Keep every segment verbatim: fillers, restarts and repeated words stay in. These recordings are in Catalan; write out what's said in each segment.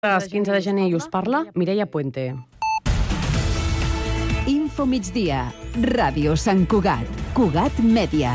És quinze de gener i us parla Mireia Puente. Info migdia, Ràdio Sant Cugat, Cugat Mèdia.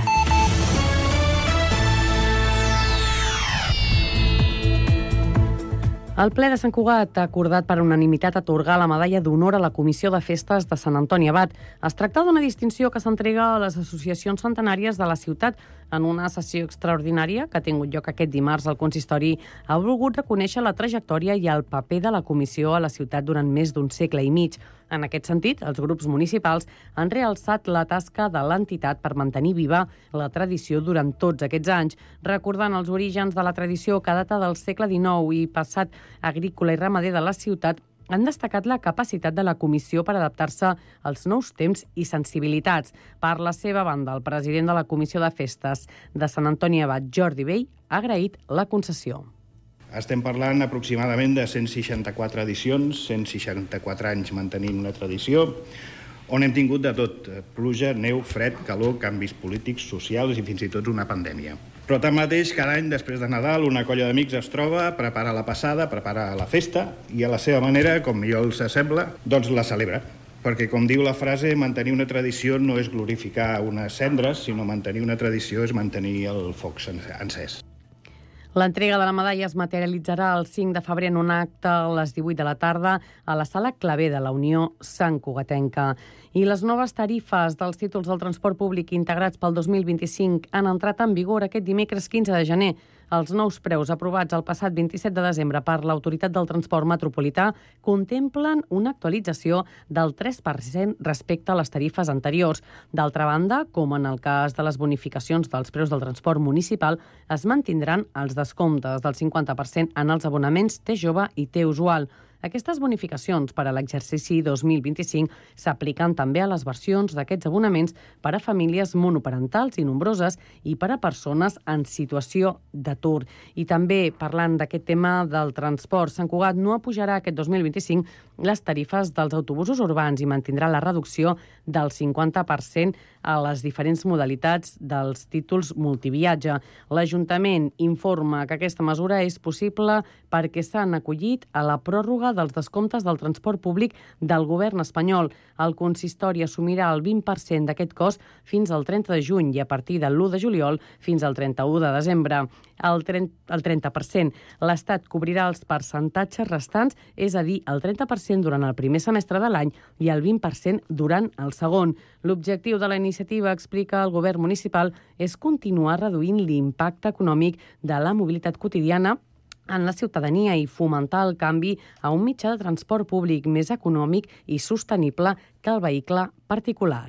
El ple de Sant Cugat ha acordat per unanimitat atorgar la medalla d'honor a la Comissió de Festes de Sant Antoni Abat. Es tracta d'una distinció que s'entrega a les associacions centenàries de la ciutat. En una sessió extraordinària que ha tingut lloc aquest dimarts, el consistori ha volgut reconèixer la trajectòria i el paper de la comissió a la ciutat durant més d'un segle i mig. En aquest sentit, els grups municipals han realçat la tasca de l'entitat per mantenir viva la tradició durant tots aquests anys, recordant els orígens de la tradició que data del segle dinou i passat agrícola i ramader de la ciutat. Han destacat la capacitat de la comissió per adaptar-se als nous temps i sensibilitats. Per la seva banda, el president de la Comissió de Festes de Sant Antoni Abat, Jordi Vell, ha agraït la concessió. Estem parlant aproximadament de cent seixanta-quatre edicions, cent seixanta-quatre anys mantenint una tradició, on hem tingut de tot: pluja, neu, fred, calor, canvis polítics, socials i fins i tot una pandèmia. Però tanmateix, cada any després de Nadal, una colla d'amics es troba, prepara la passada, prepara la festa i a la seva manera, com millor els sembla, doncs la celebra. Perquè, com diu la frase, mantenir una tradició no és glorificar unes cendres, sinó mantenir una tradició és mantenir el foc encès. L'entrega de la medalla es materialitzarà el cinc de febrer en un acte a les divuit de la tarda a la Sala Clavé de la Unió Sant Cugatenca. I les noves tarifes dels títols del transport públic integrats pel dos mil vint-i-cinc han entrat en vigor aquest dimecres quinze de gener. Els nous preus aprovats el passat vint-i-set de desembre per l'Autoritat del Transport Metropolità contemplen una actualització del tres per cent respecte a les tarifes anteriors. D'altra banda, com en el cas de les bonificacions dels preus del transport municipal, es mantindran els descomptes del cinquanta per cent en els abonaments T jove i T usual. Aquestes bonificacions per a l'exercici dos mil vint-i-cinc s'apliquen també a les versions d'aquests abonaments per a famílies monoparentals i nombroses i per a persones en situació d'atur. I també, parlant d'aquest tema del transport, Sant Cugat no apujarà aquest dos mil vint-i-cinc les tarifes dels autobusos urbans i mantindrà la reducció del cinquanta per cent a les diferents modalitats dels títols multiviatge. L'Ajuntament informa que aquesta mesura és possible perquè s'han acollit a la pròrroga dels descomptes del transport públic del govern espanyol. El consistori assumirà el vint per cent d'aquest cost fins al trenta de juny i a partir de l'u de juliol fins al trenta-u de desembre. El trenta per cent. L'Estat cobrirà els percentatges restants, és a dir, el trenta per cent durant el primer semestre de l'any i el vint per cent durant el segon. L'objectiu de la iniciativa, explica el govern municipal, és continuar reduint l'impacte econòmic de la mobilitat quotidiana en la ciutadania i fomentar el canvi a un mitjà de transport públic més econòmic i sostenible que el vehicle particular.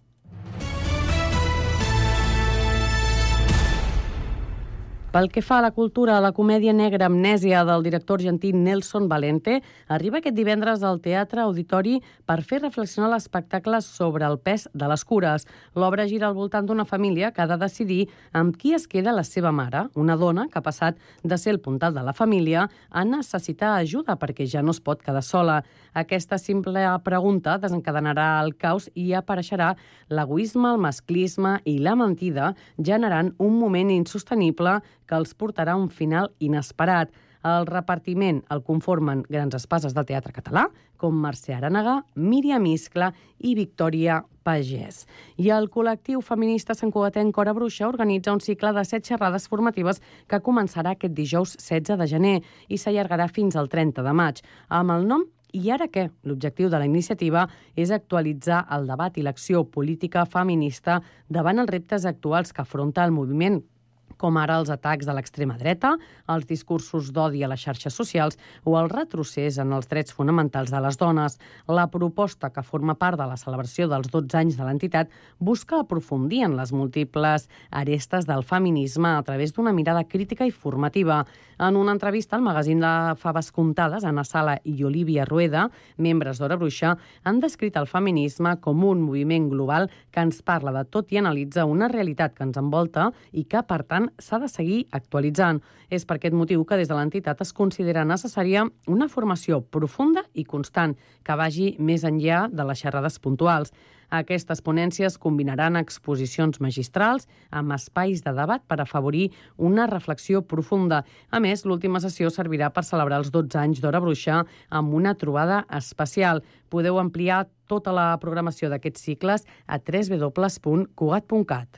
Pel que fa a la cultura, la comèdia negra Amnèsia del director argentí Nelson Valente arriba aquest divendres al Teatre Auditori per fer reflexionar l'espectacle sobre el pes de les cures. L'obra gira al voltant d'una família que ha de decidir amb qui es queda la seva mare, una dona que ha passat de ser el puntal de la família a necessitar ajuda perquè ja no es pot quedar sola. Aquesta simple pregunta desencadenarà el caos i apareixerà l'egoisme, el masclisme i la mentida, generant un moment insostenible que els portarà a un final inesperat. El repartiment el conformen grans espases del teatre català, com Mercè Arànega, Míriam Iscla i Victòria Pagès. I el col·lectiu feminista santcugatenc Cora Bruixa organitza un cicle de set xerrades formatives que començarà aquest dijous setze de gener i s'allargarà fins al trenta de maig, amb el nom I ara què? L'objectiu de la iniciativa és actualitzar el debat i l'acció política feminista davant els reptes actuals que afronta el moviment, com ara els atacs de l'extrema dreta, els discursos d'odi a les xarxes socials o el retrocés en els drets fonamentals de les dones. La proposta, que forma part de la celebració dels dotze anys de l'entitat, busca aprofundir en les múltiples arestes del feminisme a través d'una mirada crítica i formativa. En una entrevista al magazín de Faves Comptades, Anna Sala i Olivia Rueda, membres d'Hora Bruixa, han descrit el feminisme com un moviment global que ens parla de tot i analitza una realitat que ens envolta i que, per tant, tant, s'ha de seguir actualitzant. És per aquest motiu que des de l'entitat es considera necessària una formació profunda i constant que vagi més enllà de les xerrades puntuals. Aquestes ponències combinaran exposicions magistrals amb espais de debat per afavorir una reflexió profunda. A més, l'última sessió servirà per celebrar els dotze anys d'Hora Bruixa amb una trobada especial. Podeu ampliar tota la programació d'aquests cicles a w w w punt cugat punt cat.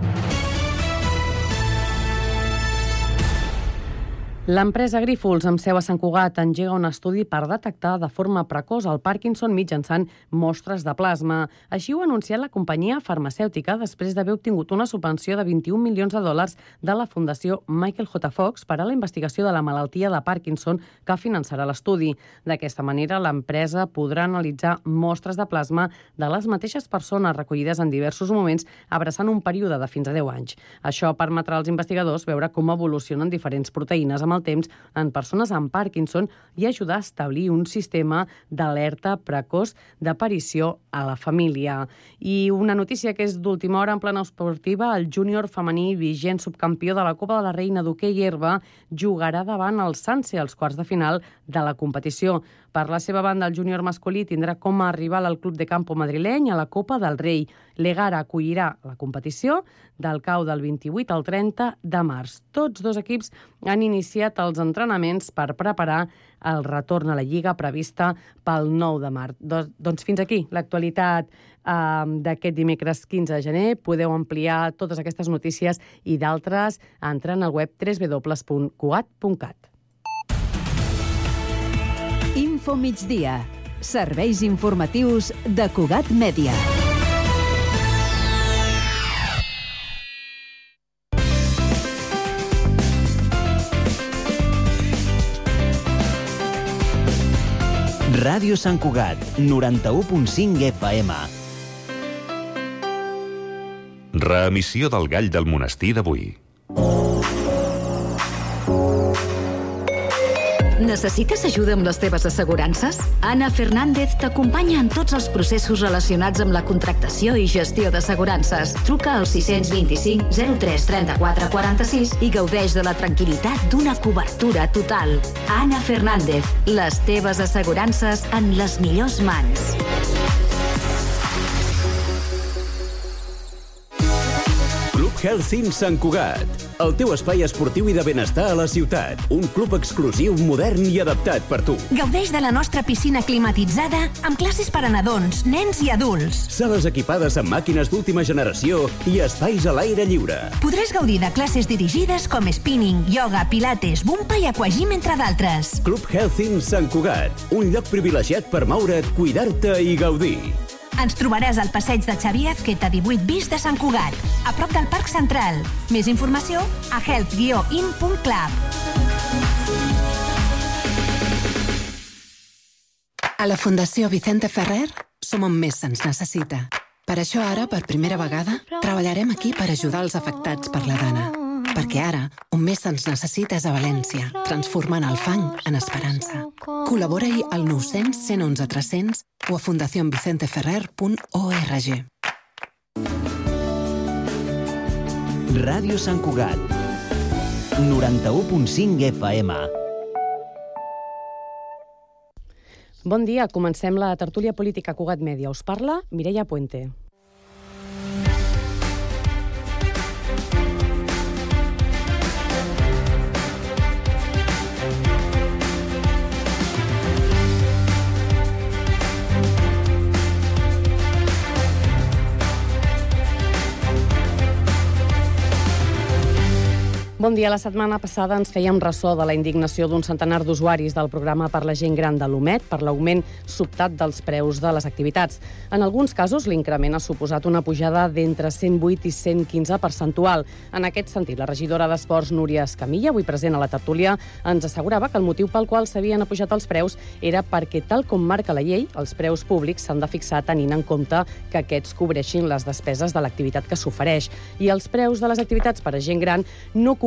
L'empresa Grífols, amb seu a Sant Cugat, engega un estudi per detectar de forma precoç el Parkinson mitjançant mostres de plasma. Així ho ha anunciat la companyia farmacèutica després d'haver obtingut una subvenció de vint-i-un milions de dòlars de la Fundació Michael J. Fox per a la investigació de la malaltia de Parkinson que finançarà l'estudi. D'aquesta manera, l'empresa podrà analitzar mostres de plasma de les mateixes persones recollides en diversos moments, abraçant un període de fins a deu anys. Això permetrà als investigadors veure com evolucionen diferents proteïnes amb el temps en persones amb Parkinson i ajudar a establir un sistema d'alerta precoç d'aparició a la família. I una notícia que és d'última hora en plana esportiva, el júnior femení vigent subcampió de la Copa de la Reina d'hoquei herba jugarà davant el Sanse als quarts de final de la competició. Per la seva banda, el júnior masculí tindrà com a rival al Club de Campo madrileny a la Copa del Rei. L'Egara acollirà la competició del cau del vint-i-vuit al trenta de març. Tots dos equips han iniciat els entrenaments per preparar el retorn a la Lliga prevista pel nou de març. Doncs fins aquí l'actualitat eh, d'aquest dimecres quinze de gener. Podeu ampliar totes aquestes notícies i d'altres entrant al web w w w punt cugat punt cat. Info migdia. Serveis informatius de Cugat Mèdia. Ràdio Sant Cugat, noranta-u punt cinc F M. Reemissió del Gall del Monestir d'avui. Necessites ajuda amb les teves assegurances? Anna Fernández t'acompanya en tots els processos relacionats amb la contractació i gestió d'assegurances. Truca al sis dos cinc zero tres trenta-quatre quaranta-sis i gaudeix de la tranquil·litat d'una cobertura total. Anna Fernández, les teves assegurances en les millors mans. Club Health Sant Cugat, el teu espai esportiu i de benestar a la ciutat. Un club exclusiu, modern i adaptat per tu. Gaudeix de la nostra piscina climatitzada amb classes per a nadons, nens i adults. Sales equipades amb màquines d'última generació i espais a l'aire lliure. Podràs gaudir de classes dirigides com spinning, yoga, pilates, bumpa i aquagym, entre d'altres. Club Health Sant Cugat, un lloc privilegiat per moure't, cuidar-te i gaudir. Ens trobaràs al passeig de Xavier Azqueta divuit bis de Sant Cugat, a prop del Parc Central. Més informació a health guió in punt club. A la Fundació Vicente Ferrer som on més se'ns necessita. Per això ara, per primera vegada, treballarem aquí per ajudar els afectats per la dana. Perquè ara, on més se'ns necessita és a València, transformant el fang en esperança. Col·labora-hi al nou cents, cent onze, tres cents o a fundación vicente ferrer punt org. Ràdio Sant Cugat, noranta-u punt cinc F M. Bon dia, comencem la tertúlia política Cugat Mèdia. Us parla Mireia Puente. Bon dia. La setmana passada ens fèiem ressò de la indignació d'un centenar d'usuaris del programa per la gent gran de l'U M E D per l'augment sobtat dels preus de les activitats. En alguns casos, l'increment ha suposat una pujada d'entre cent vuit i cent quinze percentual. En aquest sentit, la regidora d'Esports, Núria Escamilla, avui present a la tertúlia, ens assegurava que el motiu pel qual s'havien apujat els preus era perquè, tal com marca la llei, els preus públics s'han de fixar tenint en compte que aquests cobreixin les despeses de l'activitat que s'ofereix. I els preus de les activitats per a gent gran no cobreixen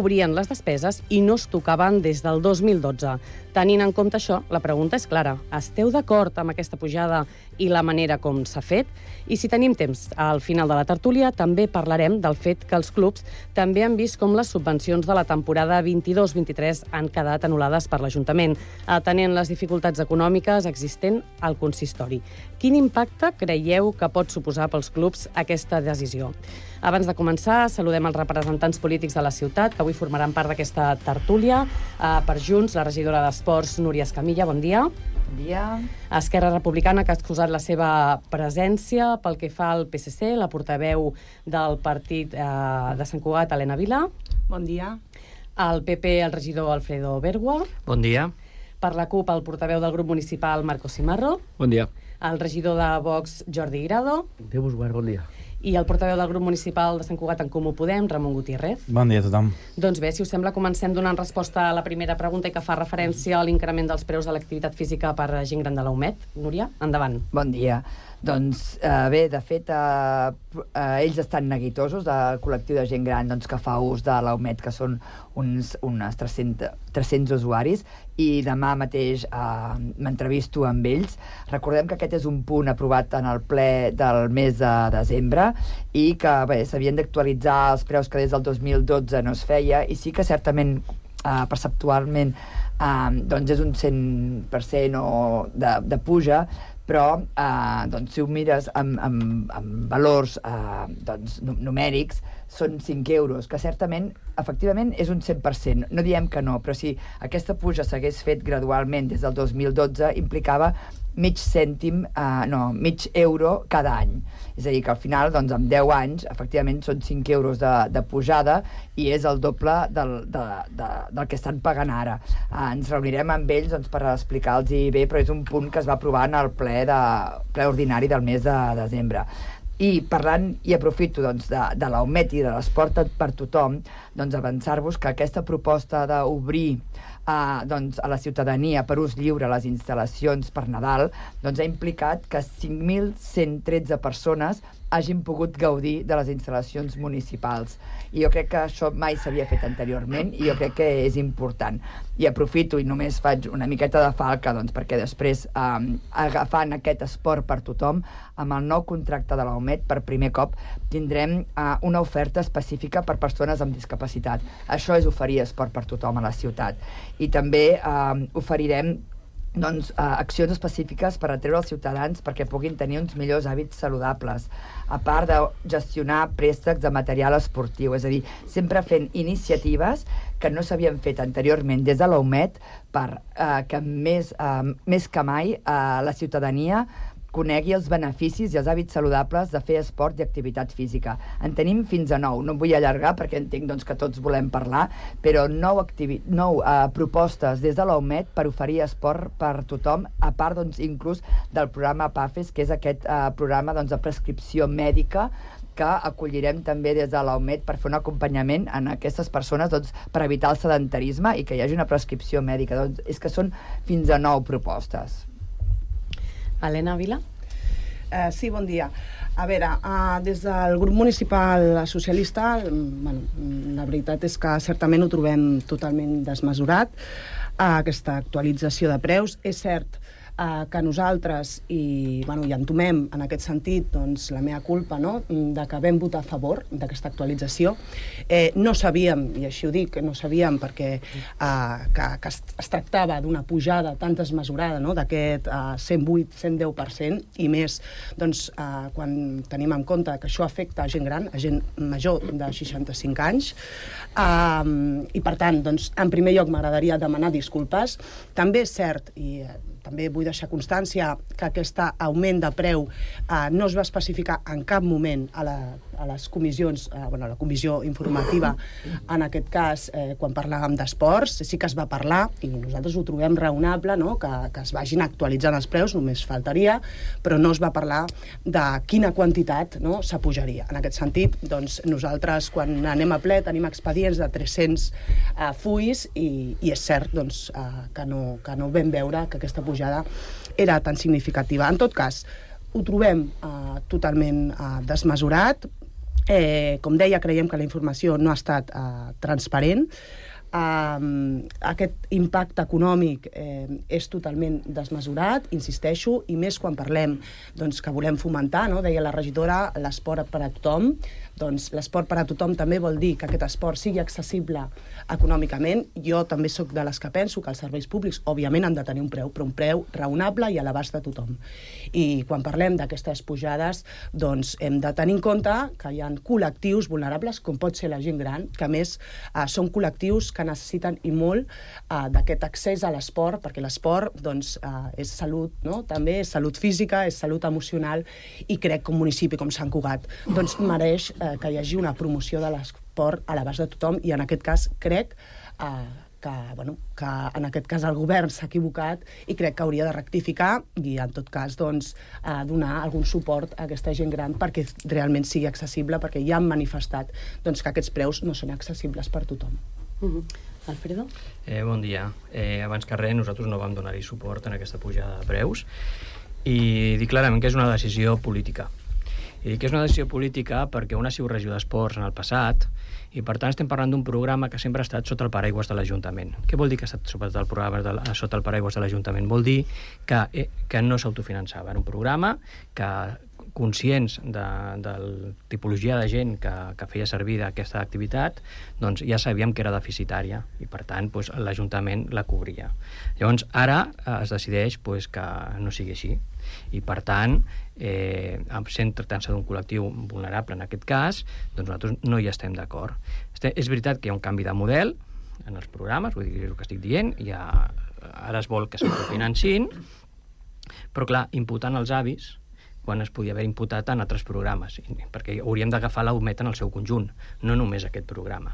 cobrien les despeses i no es tocaven des del dos mil dotze. Tenint en compte això, la pregunta és clara. Esteu d'acord amb aquesta pujada i la manera com s'ha fet? I si tenim temps, al final de la tertúlia també parlarem del fet que els clubs també han vist com les subvencions de la temporada vint-i-dos vint-i-tres han quedat anul·lades per l'Ajuntament, atenent les dificultats econòmiques existent al consistori. Quin impacte creieu que pot suposar pels clubs aquesta decisió? Abans de començar, saludem els representants polítics de la ciutat, que avui formaran part d'aquesta tertúlia. Uh, per Junts, la regidora d'Esports, Núria Escamilla, bon dia. Bon dia. Esquerra Republicana, que ha excusat la seva presència. Pel que fa al P S C, la portaveu del partit uh, de Sant Cugat, Helena Vila. Bon dia. El P P, el regidor Alfredo Bergua. Bon dia. Per la CUP, el portaveu del grup municipal, Marco Cimarro. Bon dia. El regidor de Vox, Jordi Grado. Déu vos guard, bon dia. I el portaveu del grup municipal de Sant Cugat en Comú Podem, Ramon Gutiérrez. Bon dia a tothom. Doncs bé, si us sembla, comencem donant resposta a la primera pregunta i que fa referència a l'increment dels preus de l'activitat física per a gent gran de la U M E D. Núria, endavant. Bon dia. Doncs eh, bé, de fet, eh, eh, ells estan neguitosos del col·lectiu de gent gran doncs, que fa ús de la U M E D, que són uns, unes tres-cents usuaris, i demà mateix eh, m'entrevisto amb ells. Recordem que aquest és un punt aprovat en el ple del mes de desembre i que bé, s'havien d'actualitzar els preus que des del dos mil dotze no es feia, i sí que certament eh, perceptualment eh, doncs és un cent per cent o de, de puja, però eh, doncs, si ho mires amb, amb, amb valors eh, doncs, numèrics, són cinc euros, que certament, efectivament, és un cent per cent. No diem que no, però si aquesta puja s'hagués fet gradualment des del dos mil dotze, implicava mig cèntim, eh, no, mig euro cada any. És a dir, que al final, doncs, amb deu anys, efectivament, són cinc euros de, de pujada i és el doble del, de, de, del que estan pagant ara. Eh, ens reunirem amb ells doncs, per explicar-los bé, però és un punt que es va aprovar en el ple, de, ple ordinari del mes de desembre. I parlant, i aprofito doncs, de, de la U M E D i de l'esport per tothom, doncs avançar-vos que aquesta proposta d'obrir Uh, doncs, a la ciutadania per ús lliure les instal·lacions per Nadal doncs, ha implicat que cinc mil cent tretze persones hagin pogut gaudir de les instal·lacions municipals. I jo crec que això mai s'havia fet anteriorment i jo crec que és important. I aprofito i només faig una miqueta de falca doncs, perquè després, um, agafant aquest esport per tothom, amb el nou contracte de la U M E D, per primer cop tindrem uh, una oferta específica per persones amb discapacitat. Això és oferir esport per tothom a la ciutat. I també uh, oferirem doncs, uh, accions específiques per atreure els ciutadans perquè puguin tenir uns millors hàbits saludables, a part de gestionar préstecs de material esportiu, és a dir, sempre fent iniciatives que no s'havien fet anteriorment des de la U M E D per uh, que més, uh, més que mai uh, la ciutadania conegui els beneficis i els hàbits saludables de fer esport i activitat física. En tenim fins a nou, no em vull allargar perquè entenc doncs, que tots volem parlar, però nou, activi- nou eh, propostes des de la U M E D per oferir esport per tothom, a part doncs, inclús del programa PAFES, que és aquest eh, programa doncs, de prescripció mèdica que acollirem també des de la U M E D per fer un acompanyament en aquestes persones doncs, per evitar el sedentarisme i que hi hagi una prescripció mèdica. Doncs, és que són fins a nou propostes. Helena Vila? Uh, sí, bon dia. A veure, uh, des del grup municipal socialista, bueno, la veritat és que certament ho trobem totalment desmesurat, uh, aquesta actualització de preus. És cert uh, que nosaltres, i, bueno, i entomem en aquest sentit doncs, la meva culpa, no?, de que vam votar a favor d'aquesta actualització. Eh, no sabíem, i així ho dic, no sabíem perquè uh, que, que es, es tractava d'una pujada tan desmesurada, no?, d'aquest uh, cent vuit cent deu per cent, i més doncs, uh, quan tenim en compte que això afecta a gent gran, a gent major de seixanta-cinc anys. Uh, I per tant, doncs, en primer lloc m'agradaria demanar disculpes. També és cert, i uh, també vull deixar constància que aquest augment de preu eh, no es va especificar en cap moment a, la, a les comissions, eh, bueno, a la comissió informativa, en aquest cas, eh, quan parlàvem d'esports, sí que es va parlar, i nosaltres ho trobem raonable, no?, que, que es vagin actualitzant els preus, només faltaria, però no es va parlar de quina quantitat, no?, s'apujaria. En aquest sentit, doncs, nosaltres, quan anem a ple, tenim expedients de tres-cents eh, fulls, i, i és cert doncs, eh, que, no, que no vam veure que aquesta pujada era tan significativa. En tot cas, ho trobem eh, totalment eh, desmesurat. Eh, com deia, creiem que la informació no ha estat eh, transparent. Uh, aquest impacte econòmic eh, és totalment desmesurat, insisteixo, i més quan parlem doncs, que volem fomentar, no? Deia la regidora, l'esport per a tothom. Doncs l'esport per a tothom també vol dir que aquest esport sigui accessible econòmicament. Jo també sóc de les que penso que els serveis públics, òbviament, han de tenir un preu, però un preu raonable i a l'abast de tothom. I quan parlem d'aquestes pujades, doncs hem de tenir en compte que hi ha col·lectius vulnerables, com pot ser la gent gran, que a més eh, són col·lectius que necessiten i molt eh, d'aquest accés a l'esport, perquè l'esport doncs, eh, és salut, no? També és salut física, és salut emocional, i crec que un municipi com Sant Cugat doncs, mereix eh, que hi hagi una promoció de l'esport a l'abast de tothom, i en aquest cas crec eh, que, bueno, que en aquest cas el govern s'ha equivocat i crec que hauria de rectificar i en tot cas doncs, eh, donar algun suport a aquesta gent gran perquè realment sigui accessible, perquè ja han manifestat doncs, que aquests preus no són accessibles per tothom. Uh-huh. Alfredo? Eh, bon dia. Eh, abans que res, nosaltres no vam donar-hi suport en aquesta pujada de preus i dic clarament que és una decisió política. I dic que és una decisió política perquè una ha sigut regidor d'esports en el passat i per tant estem parlant d'un programa que sempre ha estat sota el paraigües de l'Ajuntament. Què vol dir que ha estat sota el, programa de, sota el paraigües de l'Ajuntament? Vol dir que, eh, que no s'autofinançava. Era un programa que, conscients de, de la tipologia de gent que, que feia servir d'aquesta activitat, doncs ja sabíem que era deficitària i per tant doncs, l'Ajuntament la cobria. Llavors ara eh, es decideix doncs, que no sigui així i per tant eh, sent tractant-se d'un col·lectiu vulnerable en aquest cas, doncs nosaltres no hi estem d'acord. És veritat que hi ha un canvi de model en els programes, vull dir el que estic dient, ja, ara es vol que s'autofinancin, però clar, imputant els avis quan es podia haver imputat en altres programes, perquè hauríem d'agafar l'Aumet en el seu conjunt, no només aquest programa.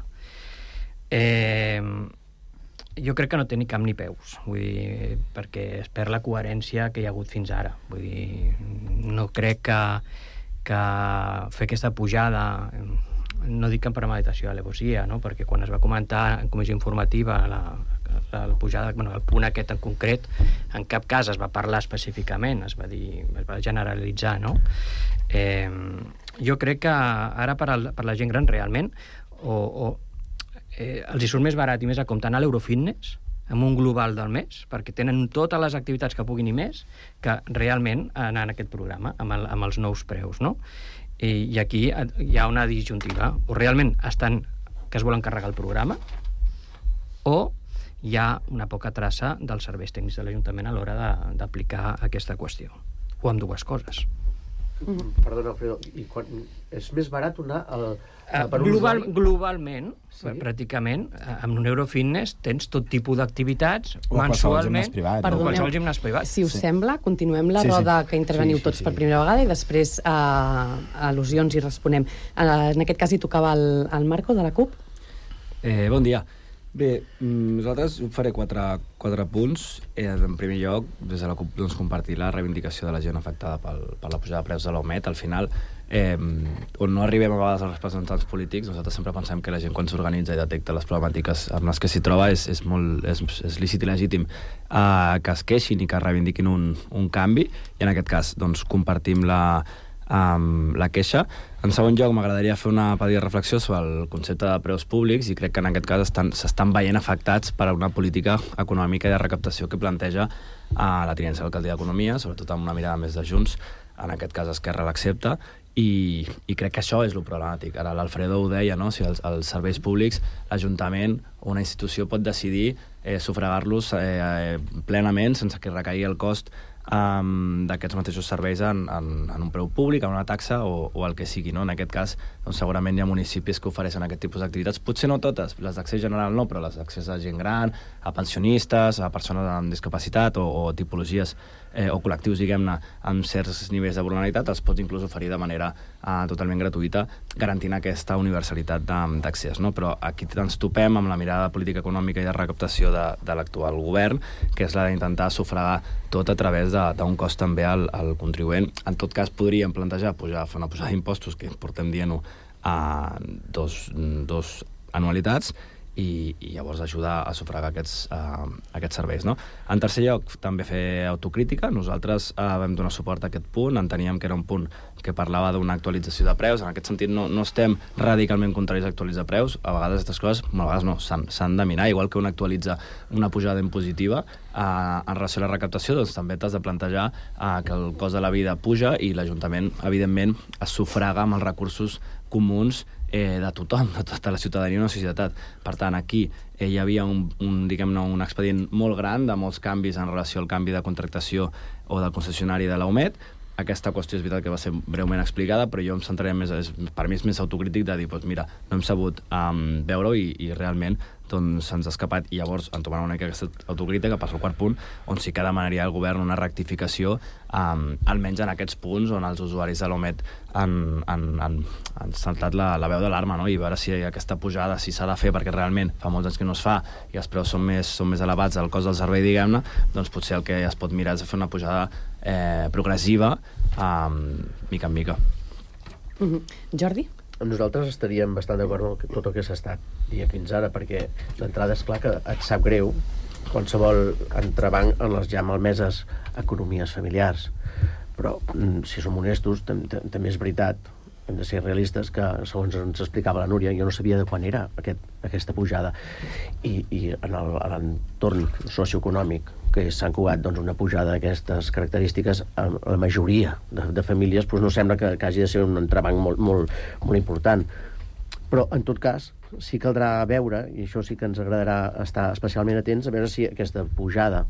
Eh, jo crec que no té ni cap ni peus, vull dir, perquè es perd la coherència que hi ha hagut fins ara. Vull dir, no crec que, que fer aquesta pujada, no dic en premeditació, alevosia, no? Perquè quan es va comentar en comissió informativa la, la, la pujada, bueno, el punt aquest en concret, en cap cas es va parlar específicament, es va dir, es va generalitzar, no? Eh, jo crec que ara per, al, per la gent gran realment o, o eh, els hi surt més barat i més a compte anar a l'Eurofitness amb un global del mes, perquè tenen totes les activitats que puguin i més, que realment anar en aquest programa, amb, el, amb els nous preus, no? I, i aquí hi ha una disjuntiva, o realment estan que es volen carregar el programa o hi ha una poca traça dels serveis tècnics de l'Ajuntament a l'hora d'aplicar aquesta qüestió, o amb dues coses. Mm-hmm. Perdona, Alfredo, i quan és més barat anar al, uh, per un Global, globalment, sí? Pràcticament, amb un Eurofitness tens tot tipus d'activitats mensualment, privat, o qualsevol gimnàs privat. Si us sí. sembla, continuem la sí, roda sí. que interveniu sí, sí, tots sí. per primera vegada i després uh, al·lusions i responem. Uh, en aquest cas hi tocava el, el Marco de la CUP. Eh, bon dia. Bé, nosaltres faré quatre, quatre punts. Eh, en primer lloc, des de la CUP, doncs, compartir la reivindicació de la gent afectada pel, per la pujada de preus de l'Aumet. Al final, eh, on no arribem a vegades als representants polítics, nosaltres sempre pensem que la gent quan s'organitza i detecta les problemàtiques amb les que s'hi troba és, és, molt, és, és lícit i legítim eh, que es queixin i que reivindiquin un, un canvi, i en aquest cas doncs, compartim la Um, la queixa. En segon lloc, m'agradaria fer una petita reflexió sobre el concepte de preus públics i crec que en aquest cas s'estan veient afectats per una política econòmica i de recaptació que planteja uh, la tinença de l'alcaldia d'Economia, sobretot amb una mirada més de Junts, en aquest cas Esquerra l'accepta, i, i crec que això és el problemàtic. Ara l'Alfredo ho deia, no? Si els, els serveis públics, l'Ajuntament o una institució pot decidir eh, sufragar-los eh, eh, plenament sense que recaigui el cost Um, d'aquests mateixos serveis en, en, en un preu públic, en una taxa o, o el que sigui, no? En aquest cas, doncs, segurament hi ha municipis que ofereixen aquest tipus d'activitats, potser no totes, les d'accés general no, però les d'accés a gent gran, a pensionistes, a persones amb discapacitat o, o tipologies eh, o col·lectius, diguem-ne, amb certs nivells de vulnerabilitat, els pots inclús oferir de manera eh, totalment gratuïta, garantint aquesta universalitat d'accés, no? Però aquí ens topem amb la mirada de política econòmica i de recaptació de, de l'actual govern, que és la d'intentar sufragar tot a través d'un cost també al, al contribuent. En tot cas, podríem plantejar pujar, fer una pujada d'impostos, que portem dient-ho a dos, dos anualitats, i, i llavors ajudar a sufragar aquests, uh, aquests serveis. No? En tercer lloc, també fer autocrítica. Nosaltres uh, vam donar suport a aquest punt, enteníem que era un punt que parlava d'una actualització de preus. En aquest sentit, no, no estem radicalment contraris a actualitzar preus. A vegades aquestes coses, a vegades no, s'han de mirar. Igual que un actualitza una pujada impositiva uh, en relació a la recaptació, doncs també t'has de plantejar uh, que el cost de la vida puja i l'Ajuntament, evidentment, es sufraga amb els recursos comuns eh, de tothom, de tota la ciutadania i una societat. Per tant, aquí eh, hi havia un, un, diguem-ne, un expedient molt gran de molts canvis en relació al canvi de contractació o del concessionari de l'Aumet. Aquesta qüestió és veritat que va ser breument explicada, però jo em centraré més, és, per mi és més autocrític de dir, doncs mira, no hem sabut um, veure-ho i, i realment doncs se'ns ha escapat, i llavors en tomar una mica aquesta autocrítica passa al quart punt, on sí que demanaria al govern una rectificació, um, almenys en aquests punts on els usuaris de l'Aumet han, han, han, han saltat la, la veu d'alarma, no? I veure si aquesta pujada, si s'ha de fer, perquè realment fa molts anys que no es fa i els preus són més, són més elevats del cost del servei, diguem-ne, doncs potser el que es pot mirar és fer una pujada eh, progressiva, um, mica en mica. Mm-hmm. Jordi? Nosaltres estaríem bastant d'acord amb tot el que s'ha estat dient fins ara, perquè d'entrada és clar que et sap greu qualsevol entrebanc en les ja malmeses economies familiars. Però, si som honestos, també és veritat, hem de ser realistes, que segons ens explicava la Núria, jo no sabia de quan era aquest, aquesta pujada. I, i en l'entorn socioeconòmic que és Sant Cugat, doncs una pujada d'aquestes característiques, la majoria de, de famílies doncs no sembla que, que hagi de ser un entrebanc molt, molt, molt important. Però, en tot cas, sí caldrà veure, i això sí que ens agradarà estar especialment atents, a veure si aquesta pujada,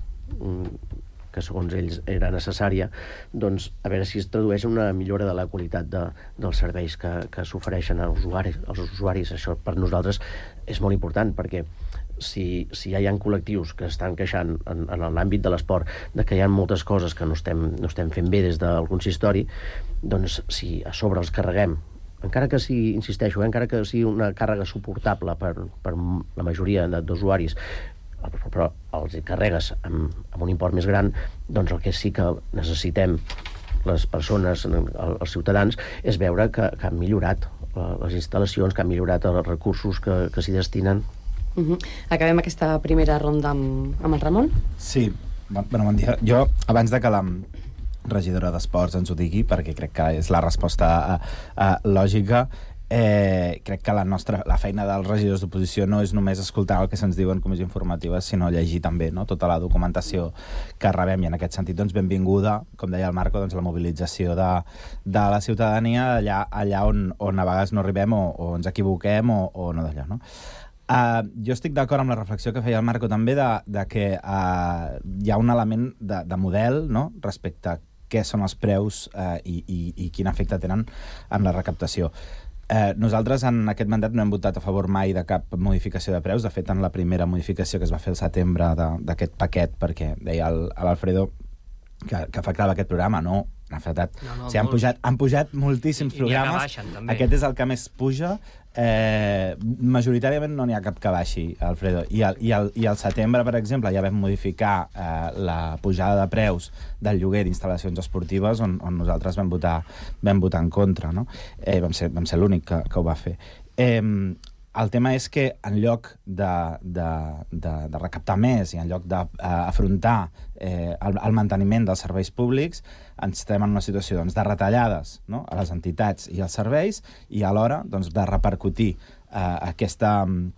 que segons ells era necessària, doncs a veure si es tradueix en una millora de la qualitat de, dels serveis que, que s'ofereixen als usuaris, als usuaris. Això per nosaltres és molt important, perquè si, si ja hi ha col·lectius que estan queixant en, en l'àmbit de l'esport de que hi ha moltes coses que no estem, no estem fent bé des del consistori, doncs si a sobre els carreguem, encara que sigui, insisteixo, eh, encara que sigui una càrrega suportable per, per la majoria d'usuaris, però els carregues amb, amb un import més gran, doncs el que sí que necessitem les persones, els ciutadans, és veure que, que han millorat les instal·lacions, que han millorat els recursos que, que s'hi destinen. Uh-huh. Acabem aquesta primera ronda amb, amb el Ramon? Sí, bueno, bon dia. Jo, abans de que la regidora d'Esports ens ho digui, perquè crec que és la resposta a, a, lògica, Eh, crec que la nostra la feina dels regidors d'oposició no és només escoltar el que se'ns diu en comissió informativa, sinó llegir també, no?, tota la documentació que rebem, i en aquest sentit, doncs, benvinguda, com deia el Marco, doncs, la mobilització de, de la ciutadania allà, allà on, on a vegades no arribem o, o ens equivoquem o, o no d'allò, no? Uh, jo estic d'acord amb la reflexió que feia el Marco també de, de que uh, hi ha un element de, de model, no?, respecte a què són els preus uh, i, i, i quin efecte tenen en la recaptació. Eh, nosaltres en aquest mandat no hem votat a favor mai de cap modificació de preus. De fet, en la primera modificació que es va fer al setembre d'aquest paquet, perquè deia l'Alfredo que, que afectava aquest programa, no, en afectat. No, no, o sigui, han, pujat, han pujat moltíssims I, programes. I baixen, aquest és el que més puja. Eh, majoritàriament no n'hi ha cap que baixi, Alfredo. I al, i, al, I al setembre, per exemple, ja vam modificar eh, la pujada de preus del lloguer d'instal·lacions esportives, on, on nosaltres vam votar, vam votar en contra, no? Eh, vam ser, vam ser l'únic que, que ho va fer. Eh, el tema és que en lloc de, de, de, de recaptar més i en lloc d'afrontar eh, el, el manteniment dels serveis públics, ens estem en una situació, doncs, de retallades, no?, a les entitats i als serveis, i alhora, doncs, de repercutir eh, aquesta,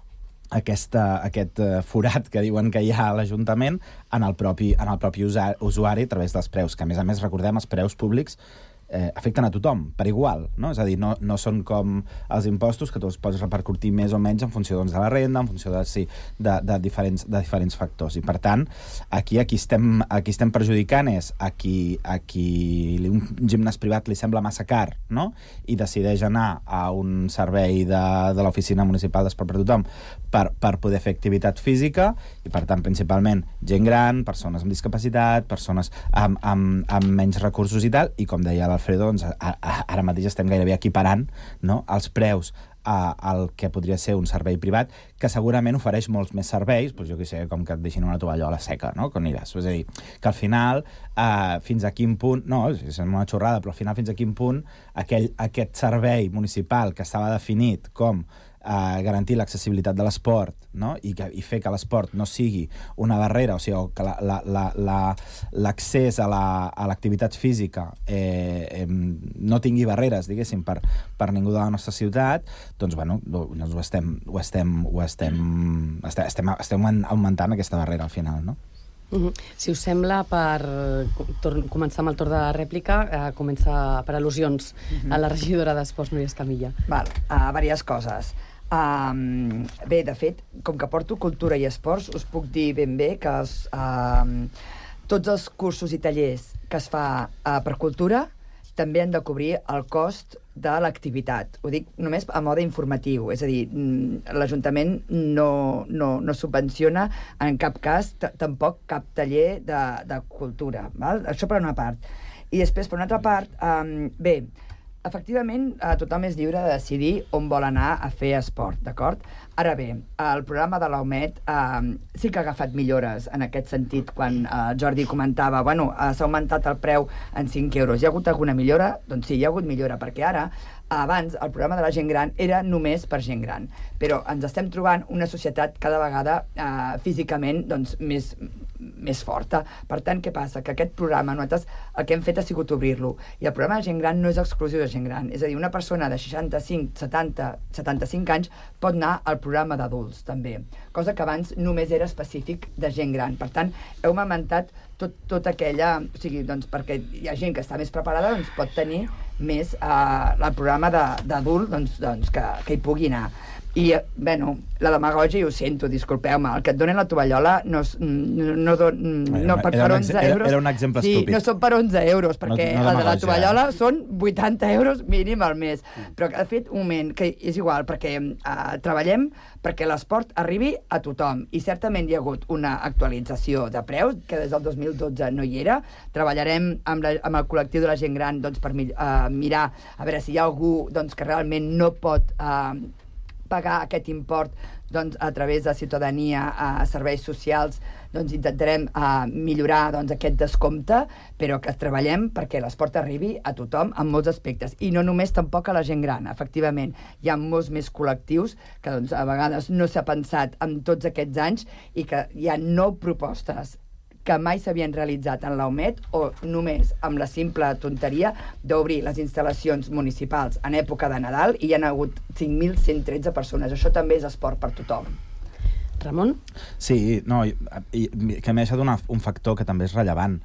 aquesta, aquest eh, forat que diuen que hi ha a l'Ajuntament en el propi, en el propi usuari a través dels preus, que a més a més, recordem, els preus públics eh, afecten a tothom, per igual, no? És a dir, no, no són com els impostos, que tu els pots repercutir més o menys en funció, doncs, de la renda, en funció de, sí, de, de, diferents, de diferents factors. I, per tant, aquí, aquí, estem, aquí estem perjudicant és a qui, a qui un gimnàs privat li sembla massa car, no?, i decideix anar a un servei de, de l'Oficina Municipal d'Esport per Tothom per, per poder fer activitat física, i, per tant, principalment gent gran, persones amb discapacitat, persones amb, amb, amb menys recursos i tal, i, com deia la Alfredo, doncs, a, a, ara mateix estem gairebé equiparant, no?, els preus a, al que podria ser un servei privat, que segurament ofereix molts més serveis, doncs jo què sé, com que et deixin una tovallola seca, no?, quan aniràs. És a dir, que al final, eh, fins a quin punt, no, és una xorrada, però al final fins a quin punt aquell, aquest servei municipal que estava definit com uh, garantir l'accessibilitat de l'esport, no? I, que, i fer que l'esport no sigui una barrera, o sigui, que l'accés la, la, la, a l'activitat la, física eh, eh, no tingui barreres, diguéssim, per, per ningú de la nostra ciutat, doncs, bueno, doncs ho estem, ho estem, ho estem, estem, estem, estem augmentant aquesta barrera al final, no? Uh-huh. Si us sembla, per començar amb el torn de rèplica, eh, comença per al·lusions uh-huh. a la regidora d'Esports, Núria Escamilla. Val, uh, diverses coses. Um, bé, de fet, com que porto cultura i esports, us puc dir ben bé que els, uh, tots els cursos i tallers que es fa uh, per cultura també han de cobrir el cost de l'activitat. Ho dic només a mode informatiu, és a dir, l'Ajuntament no, no, no subvenciona en cap cas tampoc cap taller de, de cultura. Val? Això per una part. I després, per una altra part, um, bé, efectivament, eh, tothom és lliure de decidir on vol anar a fer esport, d'acord? Ara bé, el programa de l'Aumet eh, sí que ha agafat millores en aquest sentit, quan eh, Jordi comentava, bueno, eh, s'ha augmentat el preu en cinc euros. Hi ha hagut alguna millora? Doncs sí, hi ha hagut millora, perquè ara, abans, el programa de la gent gran era només per gent gran, però ens estem trobant una societat cada vegada eh, físicament doncs, més, més forta. Per tant, què passa? Que aquest programa, nosaltres el que hem fet ha sigut obrir-lo, i el programa de gent gran no és exclusiu de gent gran, és a dir, una persona de seixanta-cinc, setanta, setanta-cinc anys pot anar al programa d'adults, també, cosa que abans només era específic de gent gran. Per tant, heu augmentat tot, tot aquella... O sigui, doncs, perquè hi ha gent que està més preparada, doncs pot tenir més eh, el programa d'adult doncs, doncs, que, que hi pugui anar. I, bueno, la demagògia, ho sento, disculpeu-me, el que et donen la tovallola no, no, no, no per, per onze euros... Era un exemple sí, estúpid. No són per onze euros, perquè no, no el de la tovallola són vuitanta euros mínim al mes. Però, de fet, un moment, que és igual, perquè eh, treballem perquè l'esport arribi a tothom. I certament hi ha hagut una actualització de preus, que des del dos mil dotze no hi era. Treballarem amb, la, amb el col·lectiu de la gent gran doncs, per uh, mirar a veure si hi ha algú doncs, que realment no pot uh, pagar aquest import doncs, a través de ciutadania a serveis socials. Doncs intentarem uh, millorar doncs, aquest descompte, però que treballem perquè l'esport arribi a tothom en molts aspectes. I no només tampoc a la gent gran, efectivament. Hi ha molts més col·lectius que doncs, a vegades no s'ha pensat en tots aquests anys i que hi ha nou propostes que mai s'havien realitzat en l'Aumet, o només amb la simple tonteria d'obrir les instal·lacions municipals en època de Nadal, i hi ha hagut cinc mil cent tretze persones. Això també és esport per tothom. Ramon? Sí, no, i, i, que m'he deixat una, un factor que també és rellevant.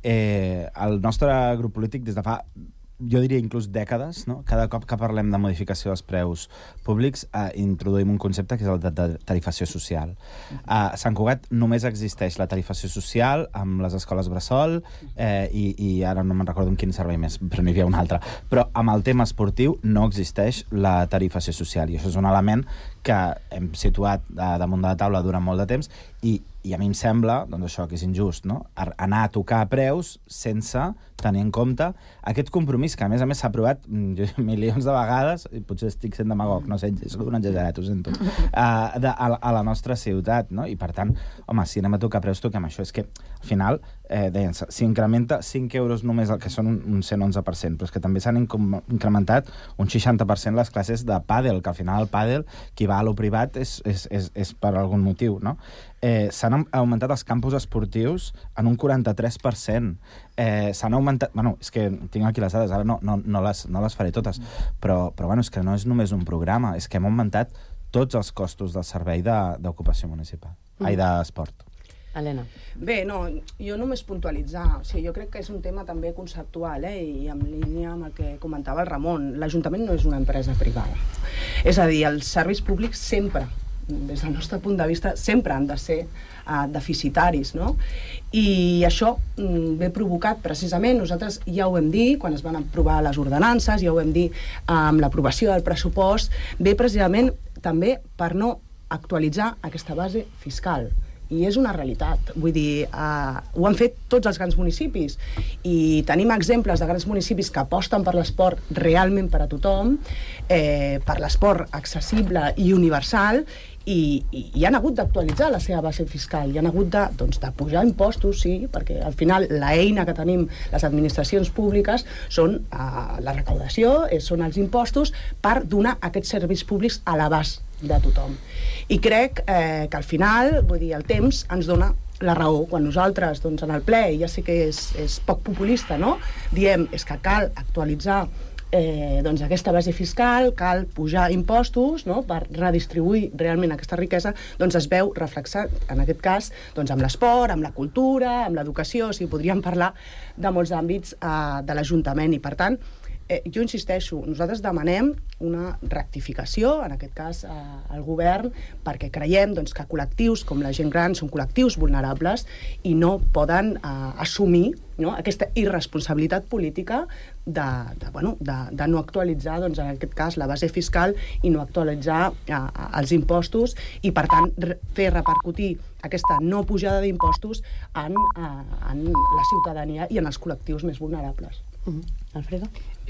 Eh, el nostre grup polític, des de fa, jo diria inclús dècades, no? Cada cop que parlem de modificació dels preus públics, eh, introduïm un concepte que és el de, de tarifació social. A Sant Cugat només existeix la tarifació social amb les escoles bressol, eh, i, i ara no me'n recordo en quin servei més, però n'hi havia un altre. Però amb el tema esportiu no existeix la tarifació social, i això és un element que hem situat eh, damunt de la taula durant molt de temps, i, i a mi em sembla, doncs això, que és injust, no? Anar a tocar preus sense tenir en compte aquest compromís que, a més a més, s'ha aprovat milions de vegades, i potser estic sent demagog, no sé, és un exagerat, ho sento, uh, de, a, a la nostra ciutat, no? I, per tant, home, si anem a tocar preus, toquem això. És que, al final, eh, deien, s'incrementa cinc euros només, el que són un, un cent onze per cent, però és que també s'han incrementat un seixanta per cent les classes de pàdel, que al final el pàdel, qui va a lo privat és, és, és, és per algun motiu, no? Eh, s'han augmentat els campus esportius en un quaranta-tres per cent. Eh, s'han augmentat... Bueno, és que tinc aquí les dades, ara no, no, no, les, no les faré totes, però, però bueno, és que no és només un programa, és que hem augmentat tots els costos del servei d'ocupació municipal, mm. ai, d'esport. Helena. Bé, no, jo només puntualitzar. O sigui, jo crec que és un tema també conceptual, eh, i en línia amb el que comentava el Ramon. L'Ajuntament no és una empresa privada. És a dir, els serveis públics sempre, des del nostre punt de vista, sempre han de ser uh, deficitaris, no? I això mm, ve provocat precisament, nosaltres ja ho vam dir quan es van aprovar les ordenances, ja ho vam dir uh, amb l'aprovació del pressupost, ve precisament també per no actualitzar aquesta base fiscal. I és una realitat. Vull dir, eh, ho han fet tots els grans municipis, i tenim exemples de grans municipis que aposten per l'esport realment per a tothom, eh, per l'esport accessible i universal, i, i, i han hagut d'actualitzar la seva base fiscal, i han hagut de, doncs, de pujar impostos, sí, perquè al final l'eina que tenim les administracions públiques són uh, la recaudació, eh, són els impostos per donar aquests serveis públics a l'abast de tothom. I crec eh, que al final, vull dir, el temps ens dona la raó. Quan nosaltres, doncs, en el ple, ja sé que és, és poc populista, no?, diem és que cal actualitzar Eh, doncs aquesta base fiscal, cal pujar impostos, no?, per redistribuir realment aquesta riquesa, doncs es veu reflexat, en aquest cas, doncs amb l'esport, amb la cultura, amb l'educació, o sigui, podríem parlar de molts àmbits eh, de l'Ajuntament, i per tant, eh, jo insisteixo, nosaltres demanem una rectificació, en aquest cas eh, al govern, perquè creiem, doncs, que col·lectius com la gent gran són col·lectius vulnerables i no poden eh, assumir, no?, aquesta irresponsabilitat política de, de, bueno, de, de no actualitzar, doncs, en aquest cas, la base fiscal i no actualitzar eh, els impostos i, per tant, re, fer repercutir aquesta no pujada d'impostos en, eh, en la ciutadania i en els col·lectius més vulnerables. Uh-huh. Alfredo?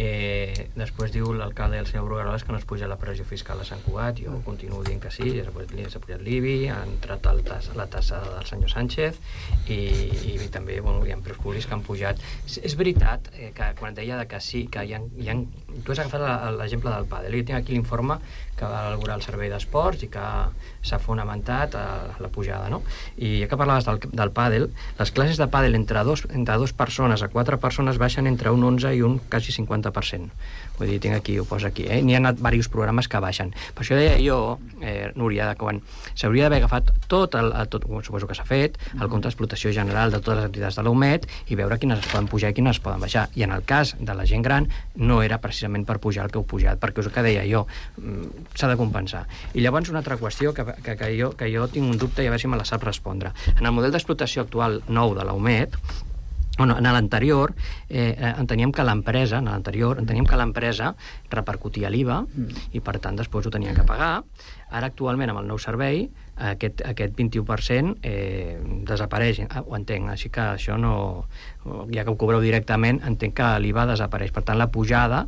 Eh, després diu l'alcalde i el senyor Brugueroles que no es puja la pressió fiscal a Sant Cugat. Jo continuo dient que sí, s'ha pujat l'I B I, ha entrat el tas, la tassa del senyor Sánchez i, i també, bueno, hi ha preus públics que han pujat. És veritat eh, que quan deia que sí, que hi ha, hi ha... Tu has agafat l'exemple del pàdel. Jo tinc aquí l'informe que va elaborar el Servei d'Esports i que s'ha fonamentat a la pujada, no? I ja que parlaves del, del pàdel, les classes de pàdel entre dos, entre dos persones a quatre persones baixen entre un onze i un quasi cinquanta per cent. Vull dir, tinc aquí, ho posa aquí, eh? N'hi ha anat diversos programes que baixen. Per això deia jo, eh, Núria, que quan s'hauria d'haver agafat tot, el, tot, suposo que s'ha fet, el compte d'explotació general de totes les entitats de l'U M E D i veure quines es poden pujar i quines es poden baixar. I en el cas de la gent gran no era precisament per pujar el que heu pujat, perquè és el que deia jo, s'ha de compensar. I llavors una altra qüestió que, que, que, jo, que jo tinc un dubte i a veure si me la sap respondre. En el model d'explotació actual nou de l'U M E D, bueno, en l'anterior eh, enteníem que l'empresa en l'anterior enteníem que l'empresa repercutia l'I V A mm. i per tant després ho tenien que pagar. Ara actualment amb el nou servei aquest, aquest vint-i-u per cent eh, desapareix, ho entenc, així que això no, ja que ho cobreu directament, entenc que l'I V A desapareix, per tant la pujada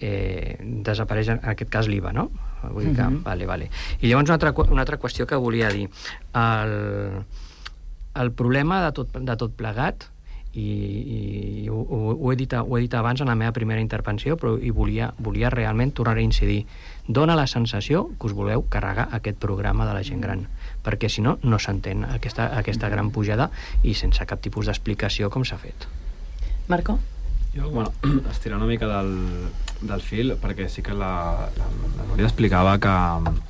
eh, desapareix en aquest cas l'I V A, no? Vull dir que, mm-hmm. vale, vale. I llavors una altra, una altra qüestió que volia dir, el, el problema de tot, de tot plegat, i, i ho, ho, he dit, ho he dit abans en la meva primera intervenció, però hi volia, volia realment tornar a incidir. Dóna la sensació que us voleu carregar aquest programa de la gent gran, perquè si no, no s'entén aquesta, aquesta gran pujada i sense cap tipus d'explicació com s'ha fet. Marco? Jo, bueno, estirar una mica del, del fil, perquè sí que la, la, la Núria explicava que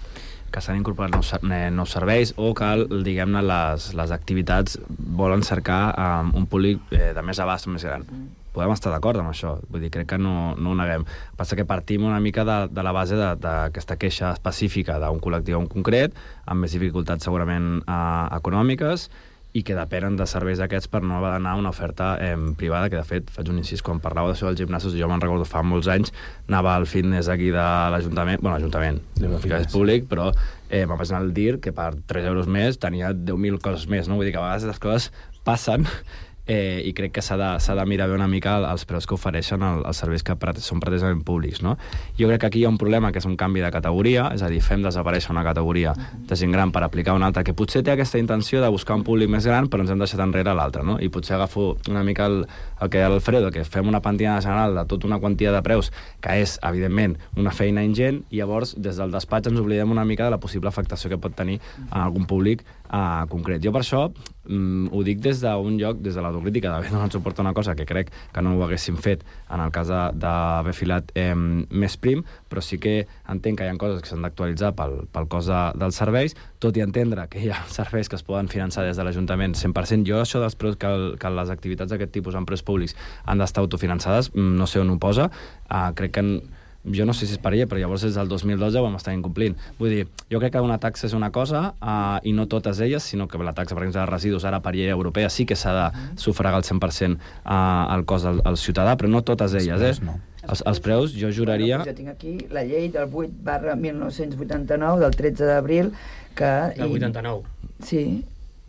que s'han incorporat nous, nous serveis o que, diguem-ne, les, les activitats volen cercar um, un públic eh, de més abast, més gran. Podem estar d'acord amb això, vull dir, crec que no, no ho neguem. Passa que partim una mica de, de la base d'aquesta queixa específica d'un col·lectiu en concret, amb més dificultats segurament eh, econòmiques, i que depenen de serveis d'aquests per no haver d'anar a una oferta eh, privada, que de fet, faig un incís, quan parlava d'això dels gimnasos, jo me'n recordo fa molts anys, anava al fitness aquí de l'Ajuntament, bueno, l'Ajuntament, que és públic, però eh, me'n vaig anar al D I R, que per tres euros més tenia deu mil coses més, no? Vull dir que a vegades les coses passen, eh, i crec que s'ha de, s'ha de mirar bé una mica els preus que ofereixen el, els serveis que són precisament públics, no? Jo crec que aquí hi ha un problema, que és un canvi de categoria, és a dir, fem desaparèixer una categoria de gent gran per aplicar una altra, que potser té aquesta intenció de buscar un públic més gran, però ens hem deixat enrere l'altra, no? I potser agafo una mica el, el que deia l'Alfredo, que fem una pentinada general de tota una quantia de preus, que és, evidentment, una feina ingent, i llavors, des del despatx, ens oblidem una mica de la possible afectació que pot tenir en algun públic uh, concret. Jo, per això, mm, ho dic des d'un lloc, des de l'autocrítica, d'haver donat suport a una cosa que crec que no ho haguéssim fet en el cas d'haver filat eh, més prim, però sí que entenc que hi ha coses que s'han d'actualitzar pel, pel cost de, dels serveis, tot i entendre que hi ha serveis que es poden finançar des de l'Ajuntament cent per cent. Jo això dels preus, que, el, que les activitats d'aquest tipus en preus públics han d'estar autofinançades, no sé on ho posa, uh, crec que en, jo no sé si és per ella, però llavors des del dos mil dotze ho vam estar incomplint. Vull dir, jo crec que una taxa és una cosa uh, i no totes elles, sinó que la taxa, per exemple, de residus, ara per llei europea sí que s'ha de sufragar el cent per cent uh, el cost al, al ciutadà, però no totes elles, eh? No. Els, els preus, jo juraria... Jo tinc aquí la llei del vuit barra mil nou-cents vuitanta-nou, del tretze d'abril, que... Del vuitanta-nou? Sí.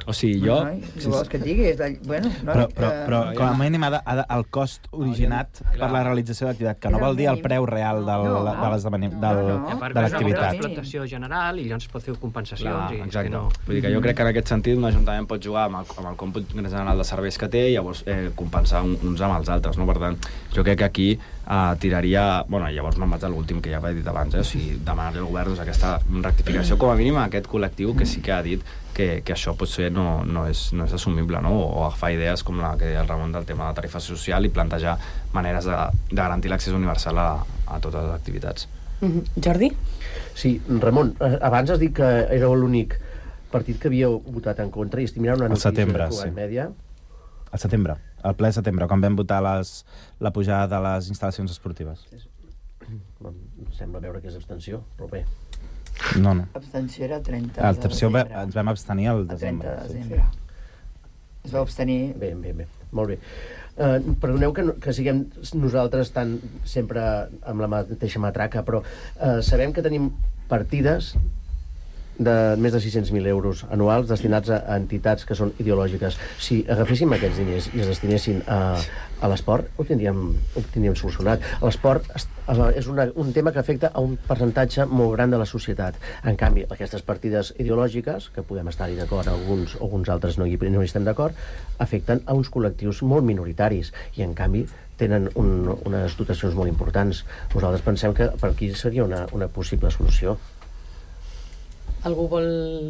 O sigui, jo... No, no, si vols que et digui, és la... bueno, no, però, però, que... però com a mínim ha de, ha de, el cost originat oh, per la realització de l'activitat, que no vol dir el preu real del, no, no, de l'esdeveniment no, no, no. de l'activitat. És explotació general i llavors es pot fer compensacions. Clar, i exacte. que no... Vull dir que jo crec que en aquest sentit un ajuntament pot jugar amb el, amb el còmput general de serveis que té i llavors eh, compensar uns amb els altres, no? Per tant, jo crec que aquí eh, tiraria... Bueno, llavors me'n vaig a l'últim que ja he dit abans, eh? O sigui, demanar-li al govern doncs, aquesta rectificació com a mínim a aquest col·lectiu que sí que ha dit que, que això potser no, no, és, no és assumible, no? O agafar idees com la que deia el Ramon del tema de la tarifa social i plantejar maneres de, de garantir l'accés universal a, a totes les activitats. Mm-hmm. Jordi? Sí, Ramon, abans has dit que éreu l'únic partit que havíeu votat en contra i estic mirant una notícia setembre, de Cugat sí. Mèdia. Al setembre, al ple de setembre, quan vam votar les, la pujada de les instal·lacions esportives. Em sembla veure que és abstenció, però bé. No, no. Abstenció era el trenta El de terció desembre. ens vam abstenir el desembre. El trenta de desembre. Sí. Es va abstenir... Bé, bé, bé. Molt bé. Uh, perdoneu que, no, que siguem nosaltres tan sempre amb la mateixa matraca, però uh, sabem que tenim partides de més de sis-cents mil euros anuals destinats a, a entitats que són ideològiques. Si agaféssim aquests diners i es destinessin a, a l'esport, ho tindríem, ho tindríem solucionat. L'esport és una, un tema que afecta a un percentatge molt gran de la societat. En canvi, aquestes partides ideològiques, que podem estar-hi d'acord, alguns, alguns altres no hi, no hi estem d'acord, afecten a uns col·lectius molt minoritaris i, en canvi, tenen un, unes dotacions molt importants. Nosaltres pensem que per aquí seria una, una possible solució. Algú vol...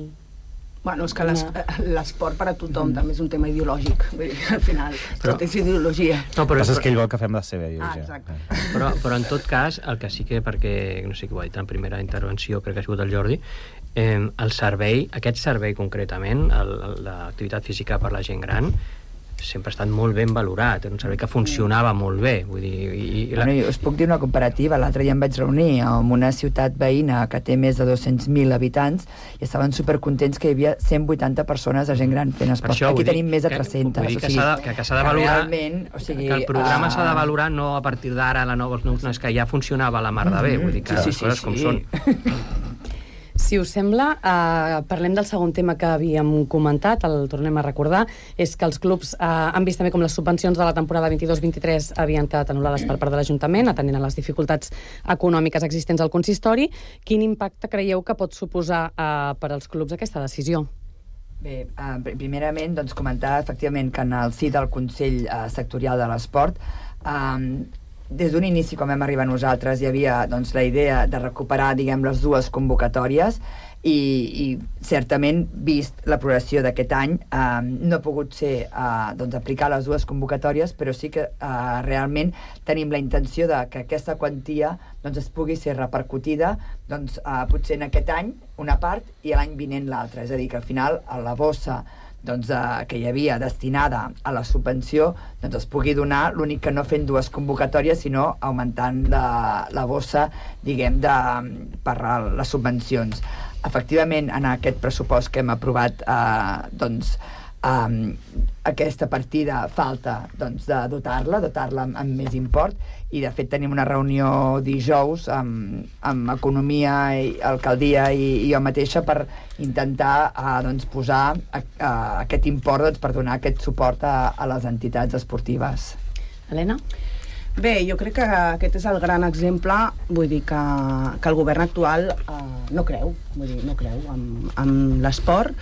Bueno, és que l'esport per a tothom mm. també és un tema ideològic. Vull dir, al final, però... tot és ideologia. No, però... El que passa és que ell vol que fem la seva ideologia. Ah, exacte. Però, però en tot cas, el que sí que, perquè no sé qui ho ha dit en primera intervenció, crec que ha sigut el Jordi, eh, el servei, aquest servei concretament, l'activitat física per la gent gran, sempre ha estat molt ben valorat, era un servei que funcionava molt bé, vull dir... I, i la... Bueno, us puc dir una comparativa, l'altre dia em vaig reunir amb una ciutat veïna que té més de dos-cents mil habitants i estaven supercontents que hi havia cent vuitanta persones de gent gran fent esport. Aquí tenim més de tres-centes. Vull dir que s'ha de, que s'ha de valorar, realment, o sigui, que el programa uh... s'ha de valorar no a partir d'ara, la nova, no, és que ja funcionava la mar de bé, vull dir que sí, sí, les coses sí, com sí. són. Si us sembla, eh, parlem del segon tema que havíem comentat, el tornem a recordar, és que els clubs eh, han vist també com les subvencions de la temporada vint-i-dos vint-i-tres havien quedat anul·lades per part de l'Ajuntament, atenent a les dificultats econòmiques existents al consistori. Quin impacte creieu que pot suposar eh, per als clubs aquesta decisió? Bé, eh, primerament, doncs, comentar efectivament que en el si del Consell eh, Sectorial de l'Esport eh, des d'un inici, quan vam arribar nosaltres, hi havia doncs, la idea de recuperar, diguem, les dues convocatòries i, i certament, vist la progressió d'aquest any, eh, no ha pogut ser eh, doncs, aplicar les dues convocatòries, però sí que eh, realment tenim la intenció de que aquesta quantia doncs, es pugui ser repercutida doncs, eh, potser en aquest any una part i l'any vinent l'altra. És a dir, que al final a la bossa doncs, eh, que hi havia destinada a la subvenció doncs es pugui donar, l'únic que no fent dues convocatòries, sinó augmentant la, la bossa, diguem, de, per les subvencions. Efectivament, en aquest pressupost que hem aprovat, eh, doncs, eh, aquesta partida falta doncs, de dotar-la, dotar-la amb, amb més import, i de fet tenim una reunió dijous amb, amb Economia, i Alcaldia i, i jo mateixa per intentar eh, doncs, posar a, a, aquest import doncs, per donar aquest suport a, a les entitats esportives. Helena? Bé, jo crec que aquest és el gran exemple, vull dir que, que el govern actual eh, no creu, vull dir, no creu en, en l'esport,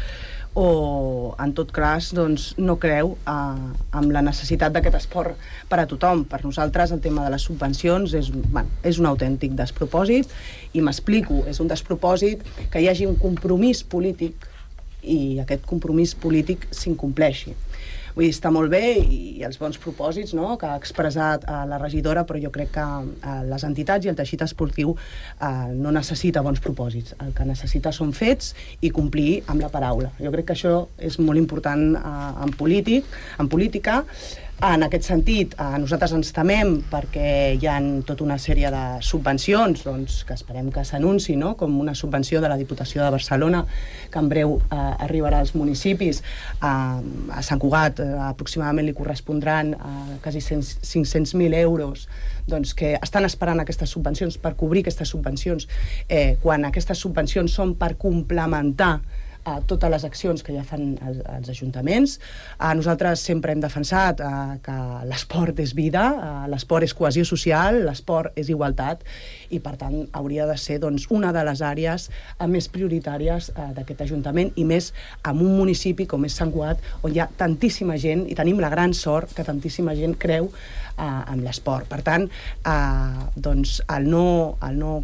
o en tot cas doncs, no creu eh, amb la necessitat d'aquest esport per a tothom. Per nosaltres el tema de les subvencions és, bueno, és un autèntic despropòsit, i m'explico, és un despropòsit que hi hagi un compromís polític i aquest compromís polític s'incompleixi. Vull dir, està molt bé i, i els bons propòsits, no?, que ha expressat eh, la regidora, però jo crec que eh, les entitats i el teixit esportiu eh, no necessita bons propòsits. El que necessita són fets i complir amb la paraula. Jo crec que això és molt important eh, en, polític, en política. En aquest sentit, eh, nosaltres ens temem perquè hi ha tota una sèrie de subvencions doncs, que esperem que s'anunci, no?, com una subvenció de la Diputació de Barcelona que en breu eh, arribarà als municipis. Eh, a Sant Cugat eh, aproximadament li correspondran eh, quasi cinc-cents mil euros doncs, que estan esperant aquestes subvencions per cobrir aquestes subvencions, eh, quan aquestes subvencions són per complementar a totes les accions que ja fan els, els ajuntaments. A nosaltres sempre hem defensat a, que l'esport és vida, a, l'esport és cohesió social, l'esport és igualtat, i per tant hauria de ser doncs, una de les àrees a, més prioritàries a, d'aquest ajuntament, i més en un municipi com és Sant Cugat, on hi ha tantíssima gent, i tenim la gran sort que tantíssima gent creu eh, en l'esport. Per tant, eh, doncs, el no, el no,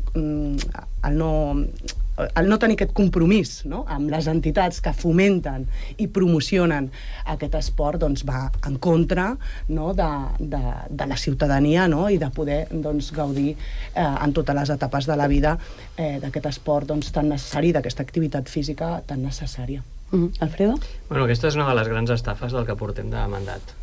el no el no tenir aquest compromís, no?, amb les entitats que fomenten i promocionen aquest esport, doncs va en contra, no?, de, de, de la ciutadania, no?, i de poder doncs, gaudir eh, en totes les etapes de la vida eh, d'aquest esport doncs, tan necessari, d'aquesta activitat física tan necessària. Mm-hmm. Alfredo? Bueno, aquesta és una de les grans estafes del que portem de mandat,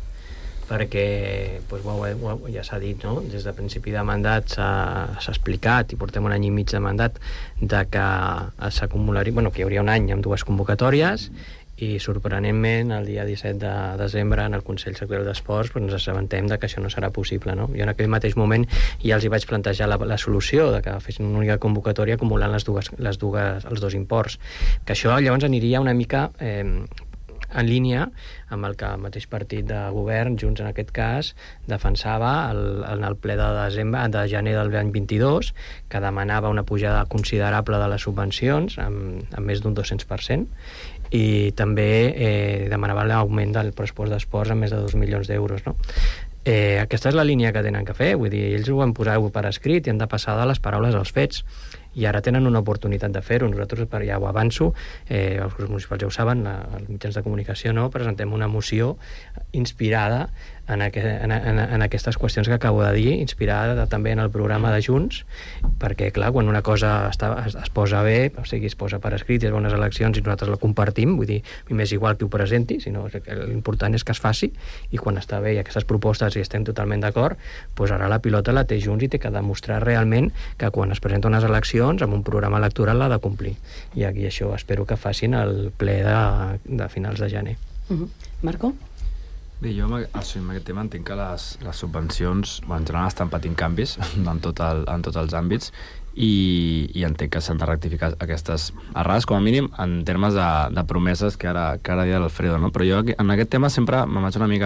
perquè doncs, ho, ho, ja s'ha dit, no? Des de principi de mandat s'ha explicat, i portem un any i mig de mandat, de que s'acumularia, bueno, que hi hauria un any amb dues convocatòries, i sorprenentment el dia disset de desembre en el Consell Sectorial d'Esports doncs, ens assabentem de que això no serà possible, no? Jo en aquell mateix moment ja els hi vaig plantejar la, la solució de que fessin una única convocatòria acumulant les dues, les dues, els dos imports, que això llavors aniria una mica eh, en línia amb el que el mateix partit de govern, Junts en aquest cas, defensava el, en el ple de desembre, de gener del any vint-i-dos, que demanava una pujada considerable de les subvencions, amb, amb més d'un dos-cents per cent, i també eh, demanava l'augment del pressupost d'esports amb més de dos milions d'euros, no? Eh, aquesta és la línia que tenen que fer, vull dir, ells ho van posar per escrit i han de passar de les paraules als fets, i ara tenen una oportunitat de fer-ho. Nosaltres, ja ho avanço, eh, els grups municipals ja ho saben, els mitjans de comunicació, no? Presentem una moció inspirada en, aqu en, en, en aquestes qüestions que acabo de dir, inspirada de, també en el programa de Junts, perquè, clar, quan una cosa està, es, es posa bé, o sigui, es posa per escrit, és bones eleccions i nosaltres la compartim, vull dir, a mi m'és igual qui ho presenti, sinó l'important és que es faci, i quan està bé i aquestes propostes i estem totalment d'acord, doncs ara la pilota la té Junts i té que demostrar realment que quan es presenta unes eleccions amb un programa electoral l'ha de complir, i aquí això espero que facin el ple de, de finals de gener. Uh-huh. Marco? Bé, jo amb, això, amb aquest tema entenc que les, les subvencions en general estan patint canvis en, tot el, en tots els àmbits, i, i entenc que s'han de rectificar aquestes errades, com a mínim en termes de, de promeses que ara, que ara dia l'Alfredo, no? Però jo en aquest tema sempre me'n vaig una mica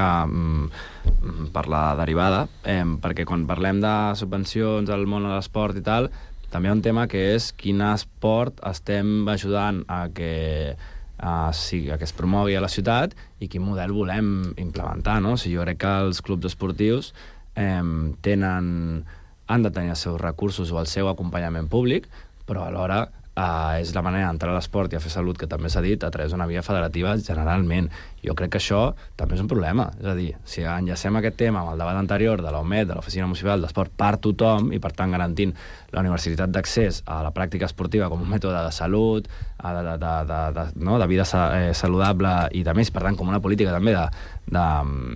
mm, per la derivada, eh, perquè quan parlem de subvencions al món de l'esport i tal, també hi ha un tema que és quin esport estem ajudant a que, a, sí, a que es promogui a la ciutat i quin model volem implementar, no? O sigui, jo crec que els clubs esportius eh, tenen, han de tenir els seus recursos o el seu acompanyament públic, però alhora eh, és la manera d'entrar a l'esport i a fer salut, que també s'ha dit, a través d'una via federativa generalment. Jo crec que això també és un problema. És a dir, si enllacem aquest tema amb el debat anterior de l'O M E D, de l'Oficina Municipal d'Esport, per tothom, i per tant garantint la universitat d'accés a la pràctica esportiva com un mètode de salut, de, de, de, de, de, no? de vida eh, saludable, i també, per tant, com una política també de, de,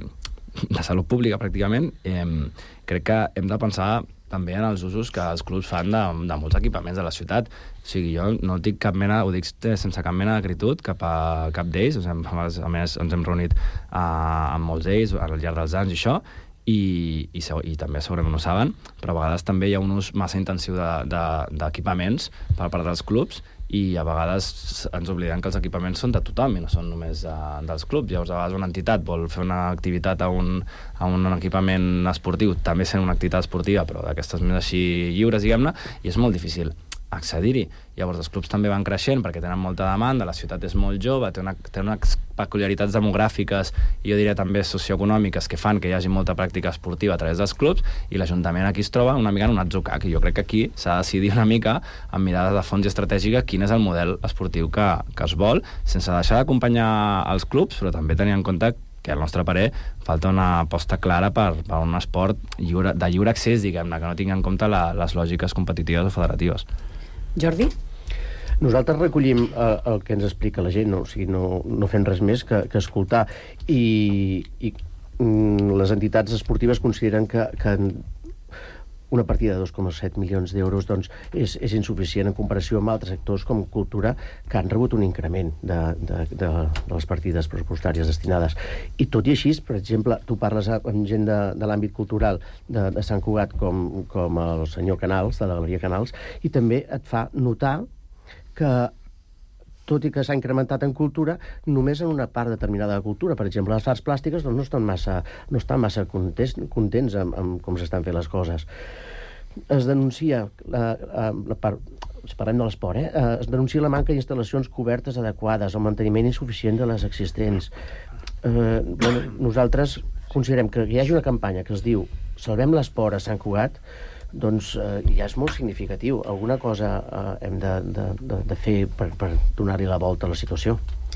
de salut pública, pràcticament, eh, crec que hem de pensar també en els usos que els clubs fan de, de molts equipaments de la ciutat. O sigui, jo no dic cap mena, ho dic sense cap mena d'acritud cap a cap d'ells. O sigui, a més, ens hem reunit uh, amb molts d'ells al llarg dels anys i això, i, i, i també segurament ho saben, però a vegades també hi ha un ús massa intensiu d'equipaments de, de, per part dels clubs, i a vegades ens oblidem que els equipaments són de tothom i no són només de, dels clubs. Llavors, a vegades una entitat vol fer una activitat a un, a un equipament esportiu, també sent una activitat esportiva, però d'aquestes més així lliures, diguem-ne, i és molt difícil accedir-hi. Llavors els clubs també van creixent perquè tenen molta demanda, la ciutat és molt jove, té, una, té unes peculiaritats demogràfiques i jo diria també socioeconòmiques que fan que hi hagi molta pràctica esportiva a través dels clubs, i l'Ajuntament aquí es troba una mica en un atzucac, i jo crec que aquí s'ha de decidir una mica amb mirada de fons i estratègica quin és el model esportiu que, que es vol, sense deixar d'acompanyar els clubs, però també tenir en compte que al nostre parer falta una aposta clara per, per un esport lliure, de lliure accés, diguem-ne, que no tingui en compte la, les lògiques competitives o federatives. Jordi? Nosaltres recollim eh, el que ens explica la gent, no, o sigui, no, no fem res més que, que escoltar, i, i mm, les entitats esportives consideren que, que una partida de dos coma set milions d'euros doncs, és, és insuficient en comparació amb altres sectors com cultura, que han rebut un increment de, de, de, de les partides pressupostàries destinades. I tot i així, per exemple, tu parles amb gent de, de l'àmbit cultural de, de Sant Cugat, com, com el senyor Canals, de la Galeria Canals, i també et fa notar que tot i que s'ha incrementat en cultura, només en una part determinada de cultura. Per exemple, les arts plàstiques doncs, no estan massa, no estan massa contents, contents amb, amb com s'estan fent les coses. Es denuncia, la, la, la part, si parlem de l'esport, eh? es denuncia la manca d'instal·lacions cobertes adequades, el manteniment insuficient de les existents. Eh, bueno, nosaltres considerem que hi hagi una campanya que es diu Salvem l'esport a Sant Cugat, doncs eh, ja és molt significatiu. Alguna cosa eh, hem de, de, de, de fer per, per donar-li la volta a la situació.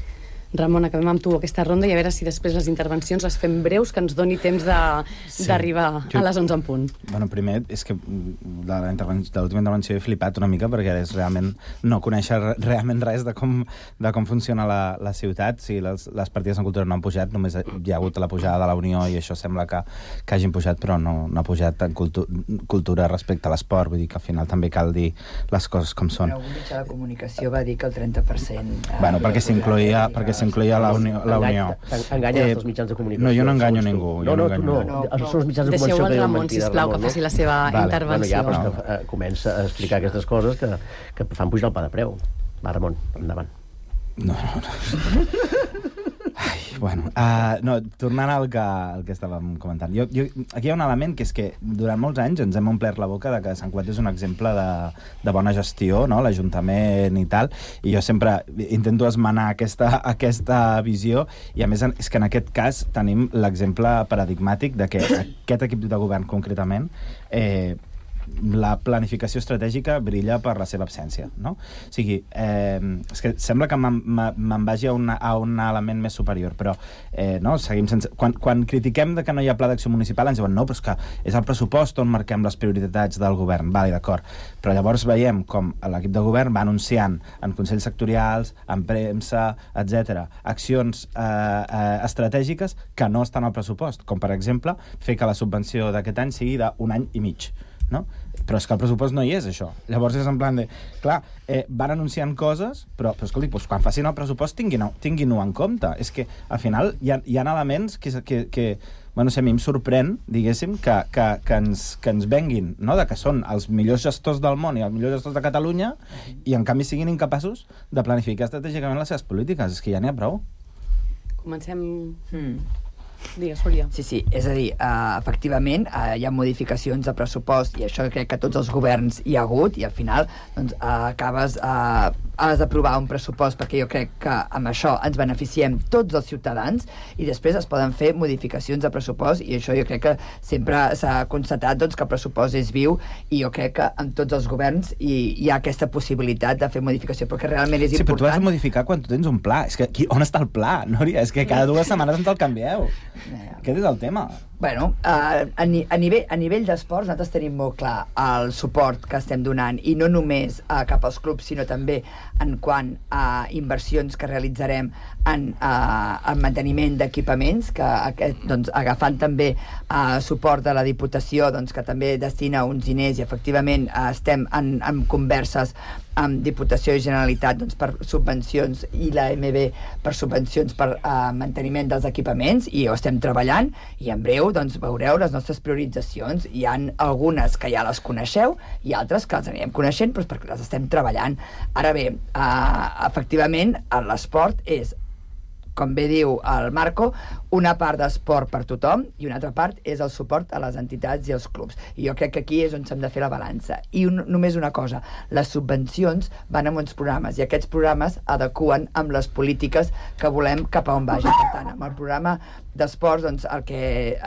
Ramon, acabem amb tu aquesta ronda i a veure si després les intervencions les fem breus, que ens doni temps d'arribar sí. jo... a les onze en punt. Bueno, primer, és que de l'última intervenció he flipat una mica perquè és realment no conèixer realment res de com, de com funciona la, la ciutat. Si les, les partides en cultura no han pujat, només hi ha hagut la pujada de la Unió i això sembla que, que hagin pujat, però no, no ha pujat en cultu cultura respecte a l'esport. Vull dir que al final també cal dir les coses com són. Però algun mitjà de comunicació va dir que el trenta per cent... Eh, bueno, perquè s'incloïa perquè s'incloïa la Unió. La Unió. Enganya eh, els mitjans de comunicació. No, jo no enganyo ningú. No, no, no, no, no, no. Són els mitjans de comunicació que diuen Ramon, mentida. sisplau, que faci la seva vale. intervenció. Bueno, ja, però que comença a explicar aquestes coses que, que fan pujar el pa de preu. Va, Ramon, endavant. No, no, no. Ai, bueno, uh, no, tornant al que, al que estàvem comentant. Jo, jo, aquí hi ha un element que és que durant molts anys ens hem omplert la boca de que Sant Cugat és un exemple de, de bona gestió, no? L'Ajuntament i tal, i jo sempre intento esmenar aquesta, aquesta visió, i a més és que en aquest cas tenim l'exemple paradigmàtic de que aquest equip de govern concretament eh, la planificació estratègica brilla per la seva absència, no? O sigui, eh, és que sembla que me'n vagi a, una, a un element més superior, però eh, no, seguim sense... Quan, quan critiquem de que no hi ha pla d'acció municipal ens diuen no, però és que és el pressupost on marquem les prioritats del govern, vale, d'acord, però llavors veiem com l'equip de govern va anunciant en consells sectorials, en premsa, etcètera, accions eh, eh, estratègiques que no estan al pressupost, com per exemple fer que la subvenció d'aquest any sigui d'un any i mig, no? Però és que el pressupost no hi és, això. Llavors és en plan de... Clar, eh, van anunciant coses, però, però escolti, doncs, quan facin el pressupost tinguin-ho tinguin en compte. És que, al final, hi ha, hi ha elements que... que, que bueno, a mi em sorprèn, diguéssim, que, que, que, ens, que ens venguin, no?, de que són els millors gestors del món i els millors gestors de Catalunya, i en canvi siguin incapaços de planificar estratègicament les seves polítiques. És que ja n'hi ha prou. Comencem... Hmm. Digues, Súria. Sí, sí, és a dir, uh, efectivament uh, hi ha modificacions de pressupost i això crec que tots els governs hi ha hagut i al final doncs, uh, acabes uh, has d'aprovar un pressupost perquè jo crec que amb això ens beneficiem tots els ciutadans i després es poden fer modificacions de pressupost i això jo crec que sempre s'ha constatat doncs, que el pressupost és viu i jo crec que en tots els governs hi, hi ha aquesta possibilitat de fer modificació perquè realment és sí, important. Sí, però tu has de modificar quan tu tens un pla. És que aquí, on està el pla, Núria? És que cada dues setmanes ens el canvieu. Aquest és el tema. Bueno, uh, a, ni, a nivell, a nivell d'esports nosaltres tenim molt clar el suport que estem donant i no només uh, cap als clubs sinó també en quant a inversions que realitzarem en, uh, en manteniment d'equipaments que aquest, doncs, agafant també uh, suport de la Diputació doncs, que també destina uns diners i efectivament uh, estem en, en converses amb Diputació i Generalitat doncs, per subvencions i la M B per subvencions per uh, manteniment dels equipaments i ho estem treballant i en breu doncs veureu les nostres prioritzacions. Hi ha algunes que ja les coneixeu i altres que les anirem coneixent però perquè les estem treballant. Ara bé, eh, efectivament, l'esport és, com bé diu el Marco, una part d'esport per tothom i una altra part és el suport a les entitats i els clubs. I jo crec que aquí és on s'hem de fer la balança. I un, només una cosa, les subvencions van amb uns programes i aquests programes adequen amb les polítiques que volem cap a on vagi. Per tant, amb el programa d'esports doncs, el que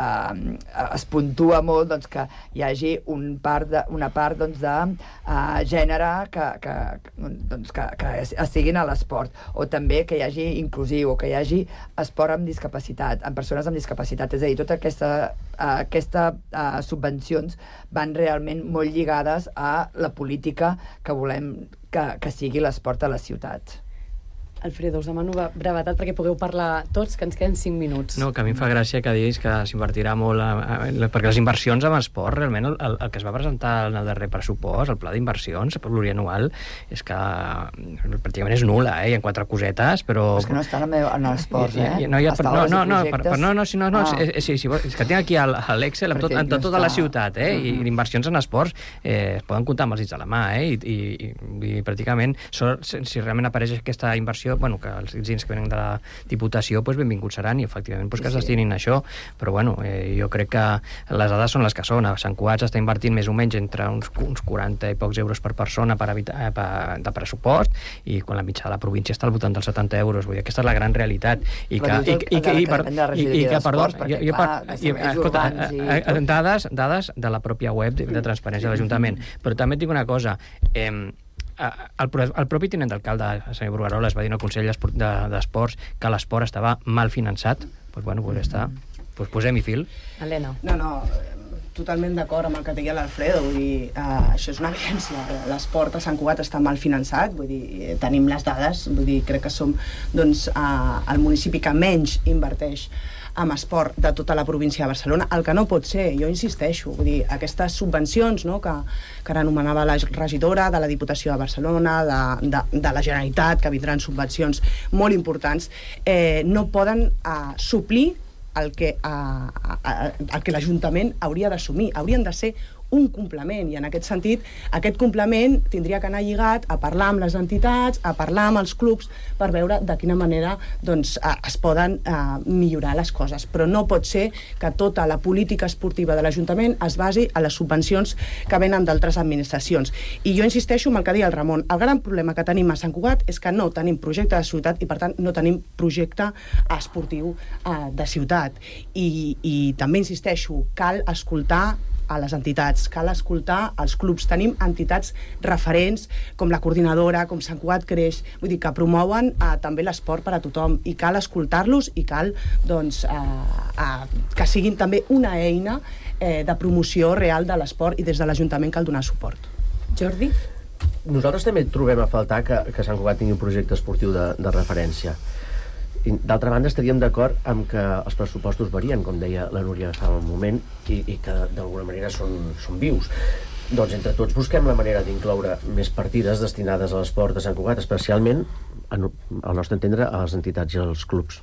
eh, es puntua molt doncs, que hi hagi un part de, una part doncs, de eh, gènere que, que, doncs, que, que estiguin a l'esport o també que hi hagi inclusiu o que hi hagi esport amb discapacitat, amb persones amb discapacitat. És a dir, totes aquesta, uh, aquesta uh, subvencions van realment molt lligades a la política que volem que, que sigui l'esport a la ciutat. Alfredo, us demano brevetat perquè pugueu parlar tots, que ens queden cinc minuts. No, que a mi em fa gràcia que diguis que s'invertirà molt, a, a, perquè les inversions en esport, realment, el, el, el que es va presentar en el darrer pressupost, el pla d'inversions plurianual, és que pràcticament és nul·la, eh? Hi ha quatre cosetes, però... És que no està en l'esport, eh? No, hi ha, Està no, no, no, projectes... per, no, no, si no, no ah. és, és, és, és que tinc aquí l'Excel amb tot, en tota està... la ciutat, eh? I inversions en esports eh, es poden comptar amb els dits de la mà, eh? I, i, i, i pràcticament, so, si realment apareix aquesta inversió, bueno, que els dins que venen de la Diputació, doncs benvinguts seran i efectivament doncs, que es destinin a això, però bueno, eh, jo crec que les dades són les que són. A Sant Cugat s'està invertint més o menys entre uns, uns quaranta i pocs euros per persona per habitar, eh, per, de pressupost, i quan la mitjana de la província està al voltant dels setanta euros. Vull dir, aquesta és la gran realitat. I que, i, i, i, i, que perdó, escolta, dades, dades de la pròpia web de transparència de l'Ajuntament, però també et dic una cosa, eh, El, el propi tinent d'alcalde, el senyor Bruguerola, es va dir en el Consell d'Esports que l'esport estava mal finançat. Doncs bueno, pues està. Pues posem-hi fil. Helena. No, no, totalment d'acord amb el que deia l'Alfredo. Vull dir, uh, això és una evidència. L'esport a Sant Cugat està mal finançat, vull dir, tenim les dades, vull dir, crec que som doncs, uh, el municipi que menys inverteix amb esport de tota la província de Barcelona, el que no pot ser, jo insisteixo, vull dir, aquestes subvencions, no, que, que ara anomenava la regidora de la Diputació de Barcelona, de, de, de la Generalitat, que vindran subvencions molt importants, eh, no poden eh, suplir el que, eh, el que l'Ajuntament hauria d'assumir, haurien de ser un complement, i en aquest sentit aquest complement tindria que anar lligat a parlar amb les entitats, a parlar amb els clubs per veure de quina manera doncs, es poden eh, millorar les coses, però no pot ser que tota la política esportiva de l'Ajuntament es basi a les subvencions que venen d'altres administracions. I jo insisteixo amb el que deia el Ramon, el gran problema que tenim a Sant Cugat és que no tenim projecte de ciutat i per tant no tenim projecte esportiu eh, de ciutat, i, i també insisteixo, cal escoltar a les entitats, cal escoltar els clubs. Tenim entitats referents com la Coordinadora, com Sant Cugat Creix, vull dir que promouen eh, també l'esport per a tothom, i cal escoltar-los i cal doncs, eh, eh, que siguin també una eina eh, de promoció real de l'esport, i des de l'Ajuntament cal donar suport. Jordi? Nosaltres també trobem a faltar que, que Sant Cugat tingui un projecte esportiu de, de referència. D'altra banda, estaríem d'acord amb que els pressupostos varien, com deia la Núria fa un moment, i, i que d'alguna manera són, són vius. Doncs entre tots busquem la manera d'incloure més partides destinades a l'esport de Sant Cugat, especialment, al nostre entendre, a les entitats i als clubs.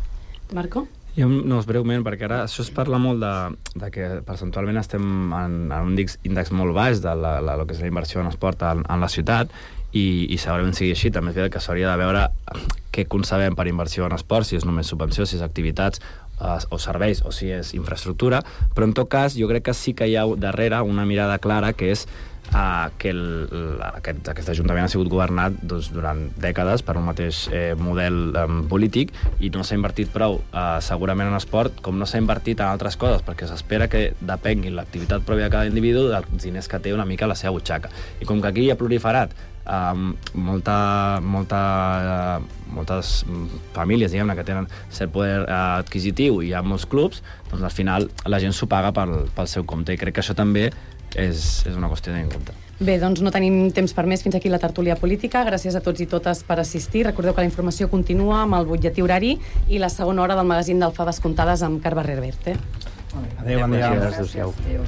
Marco? Jo, no, breument, perquè ara això es parla molt de, de que percentualment estem en, en un índex, índex molt baix de la, la, el que és la inversió en esport en, en la ciutat, i, i segurament sigui així. També és veritat que s'hauria de veure què concebem per inversió en esport, si és només subvenció, si és activitats eh, o serveis, o si és infraestructura, però en tot cas jo crec que sí que hi ha darrere una mirada clara, que és Uh, que el, la, aquest, aquest Ajuntament ha sigut governat doncs, durant dècades per un mateix eh, model um, polític, i no s'ha invertit prou uh, segurament en esport, com no s'ha invertit en altres coses, perquè s'espera que depengui l'activitat pròpia de cada individu dels diners que té una mica a la seva butxaca. I com que aquí hi ha proliferat um, molta, molta, uh, moltes famílies, diguem-ne, que tenen cert poder uh, adquisitiu, i hi ha molts clubs, doncs al final la gent s'ho paga pel, pel seu compte, i crec que això també És, és una qüestió de tenir en compte. Bé, doncs no tenim temps per més. Fins aquí la tertúlia política. Gràcies a tots i totes per assistir. Recordeu que la informació continua amb el butlletí horari i la segona hora del magazín d'Alfades Comptades amb Carme Reverte. Adéu, bon dia. Gràcies. Adéu.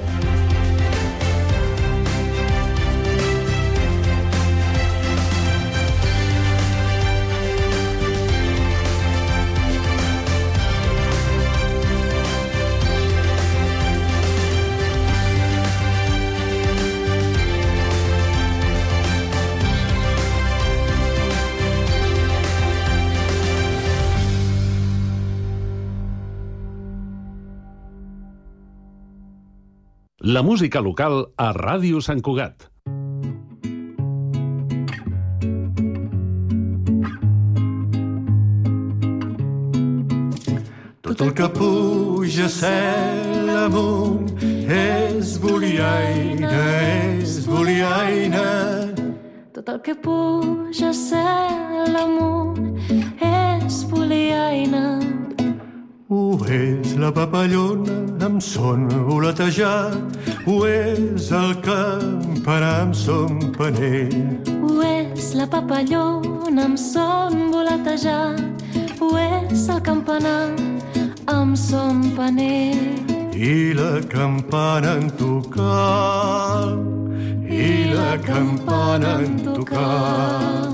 La música local a Ràdio Sant Cugat. Tot el que puja cel amunt és boliaina, és boliaina. Tot el que puja cel amunt és boliaina. Ho és la papallona amb son voletejat, ho és el campanar amb son panell. Ho és la papallona amb son voletejat, ho és el campanar amb son panell. I la campana en tocar, i la campana en tocar.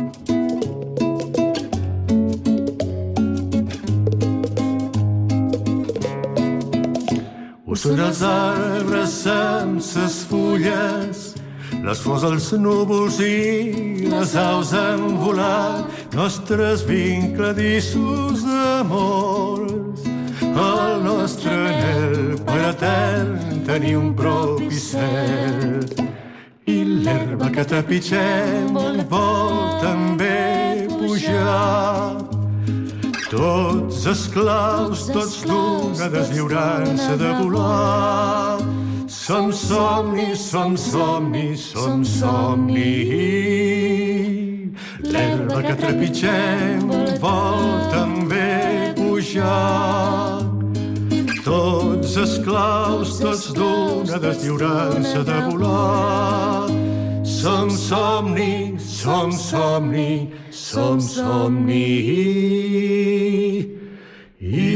Ho són els arbres amb ses fulles, les flors dels núvols i les aus han volat, nostres vincladissos d'amors. El nostre anhel per etern tenir un propi cel. I l'herba que trepitgem vol també pujar. Tots esclaus, tots d'una deslliurança de volar. Som somni, som somni, som somni. L'herba que trepitgem vol també pujar. Tots esclaus, tots d'una deslliurança de volar. Som somni, som somni, som somni i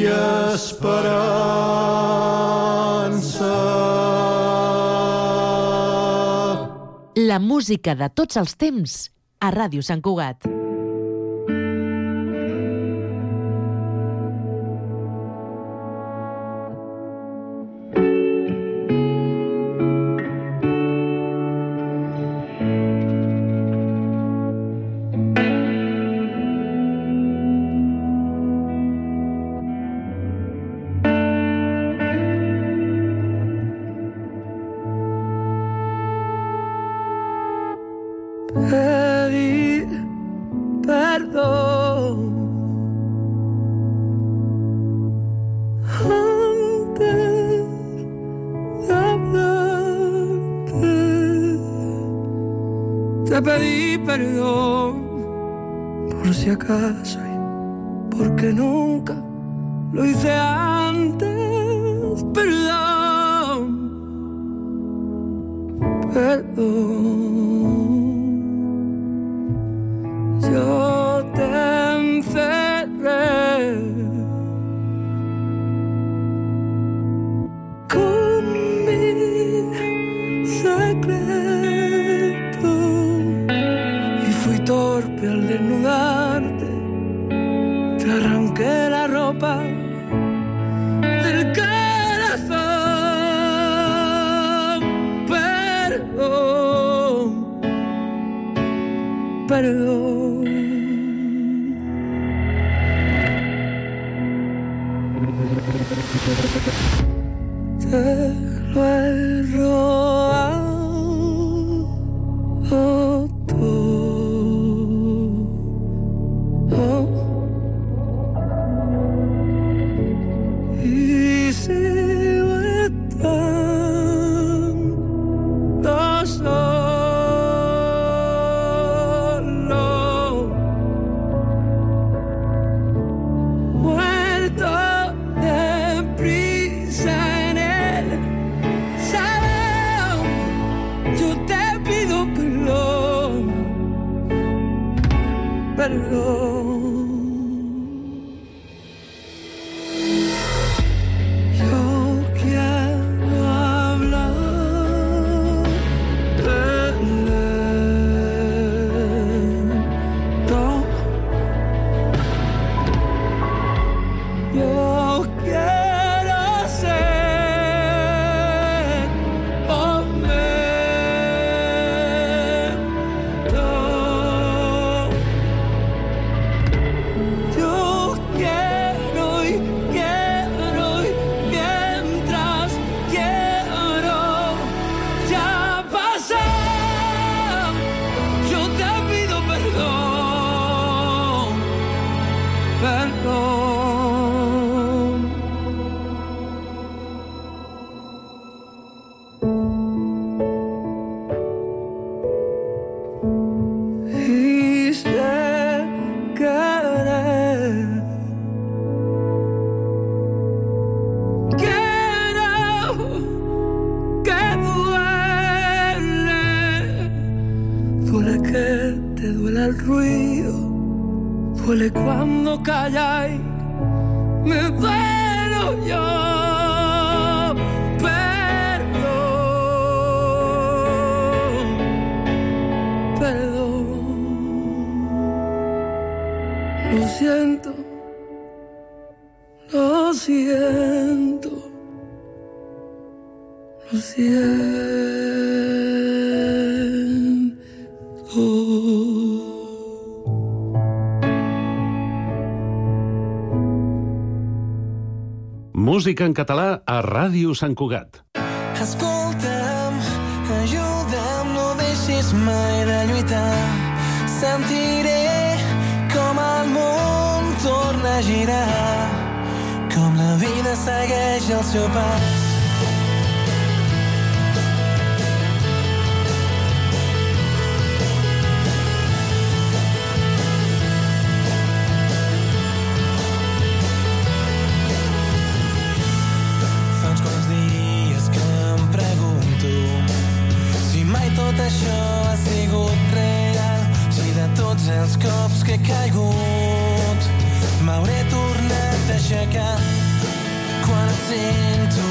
esperança. La música de tots els temps a Ràdio Sant Cugat. Pedir perdón antes de hablarte. Te pedí perdón por si acaso y porque nunca lo hice antes. Perdón, perdón. Yo te encerré con mi secreto y fui torpe al desnudarte. Te arranqué la ropa del corazón. Perdón, perdón. Te lo he robado todo y sigo estando solo, muerto de prisa en el salón. Yo te pido perdón, perdón. Yo quiero hablar lento. Yo quiero ser honesto. el ruido, duele cuando calláis, me duelo yo. Perdón, perdón. Lo siento, lo siento, lo siento. Música en català a Ràdio Sant Cugat. Escolta'm, ajuda'm, no deixis mai de lluitar. Sentiré com el món torna a girar, com la vida segueix el seu pas. Tot això ha sigut real, si de tots els cops que he caigut m'hauré tornat a aixecar quan et sento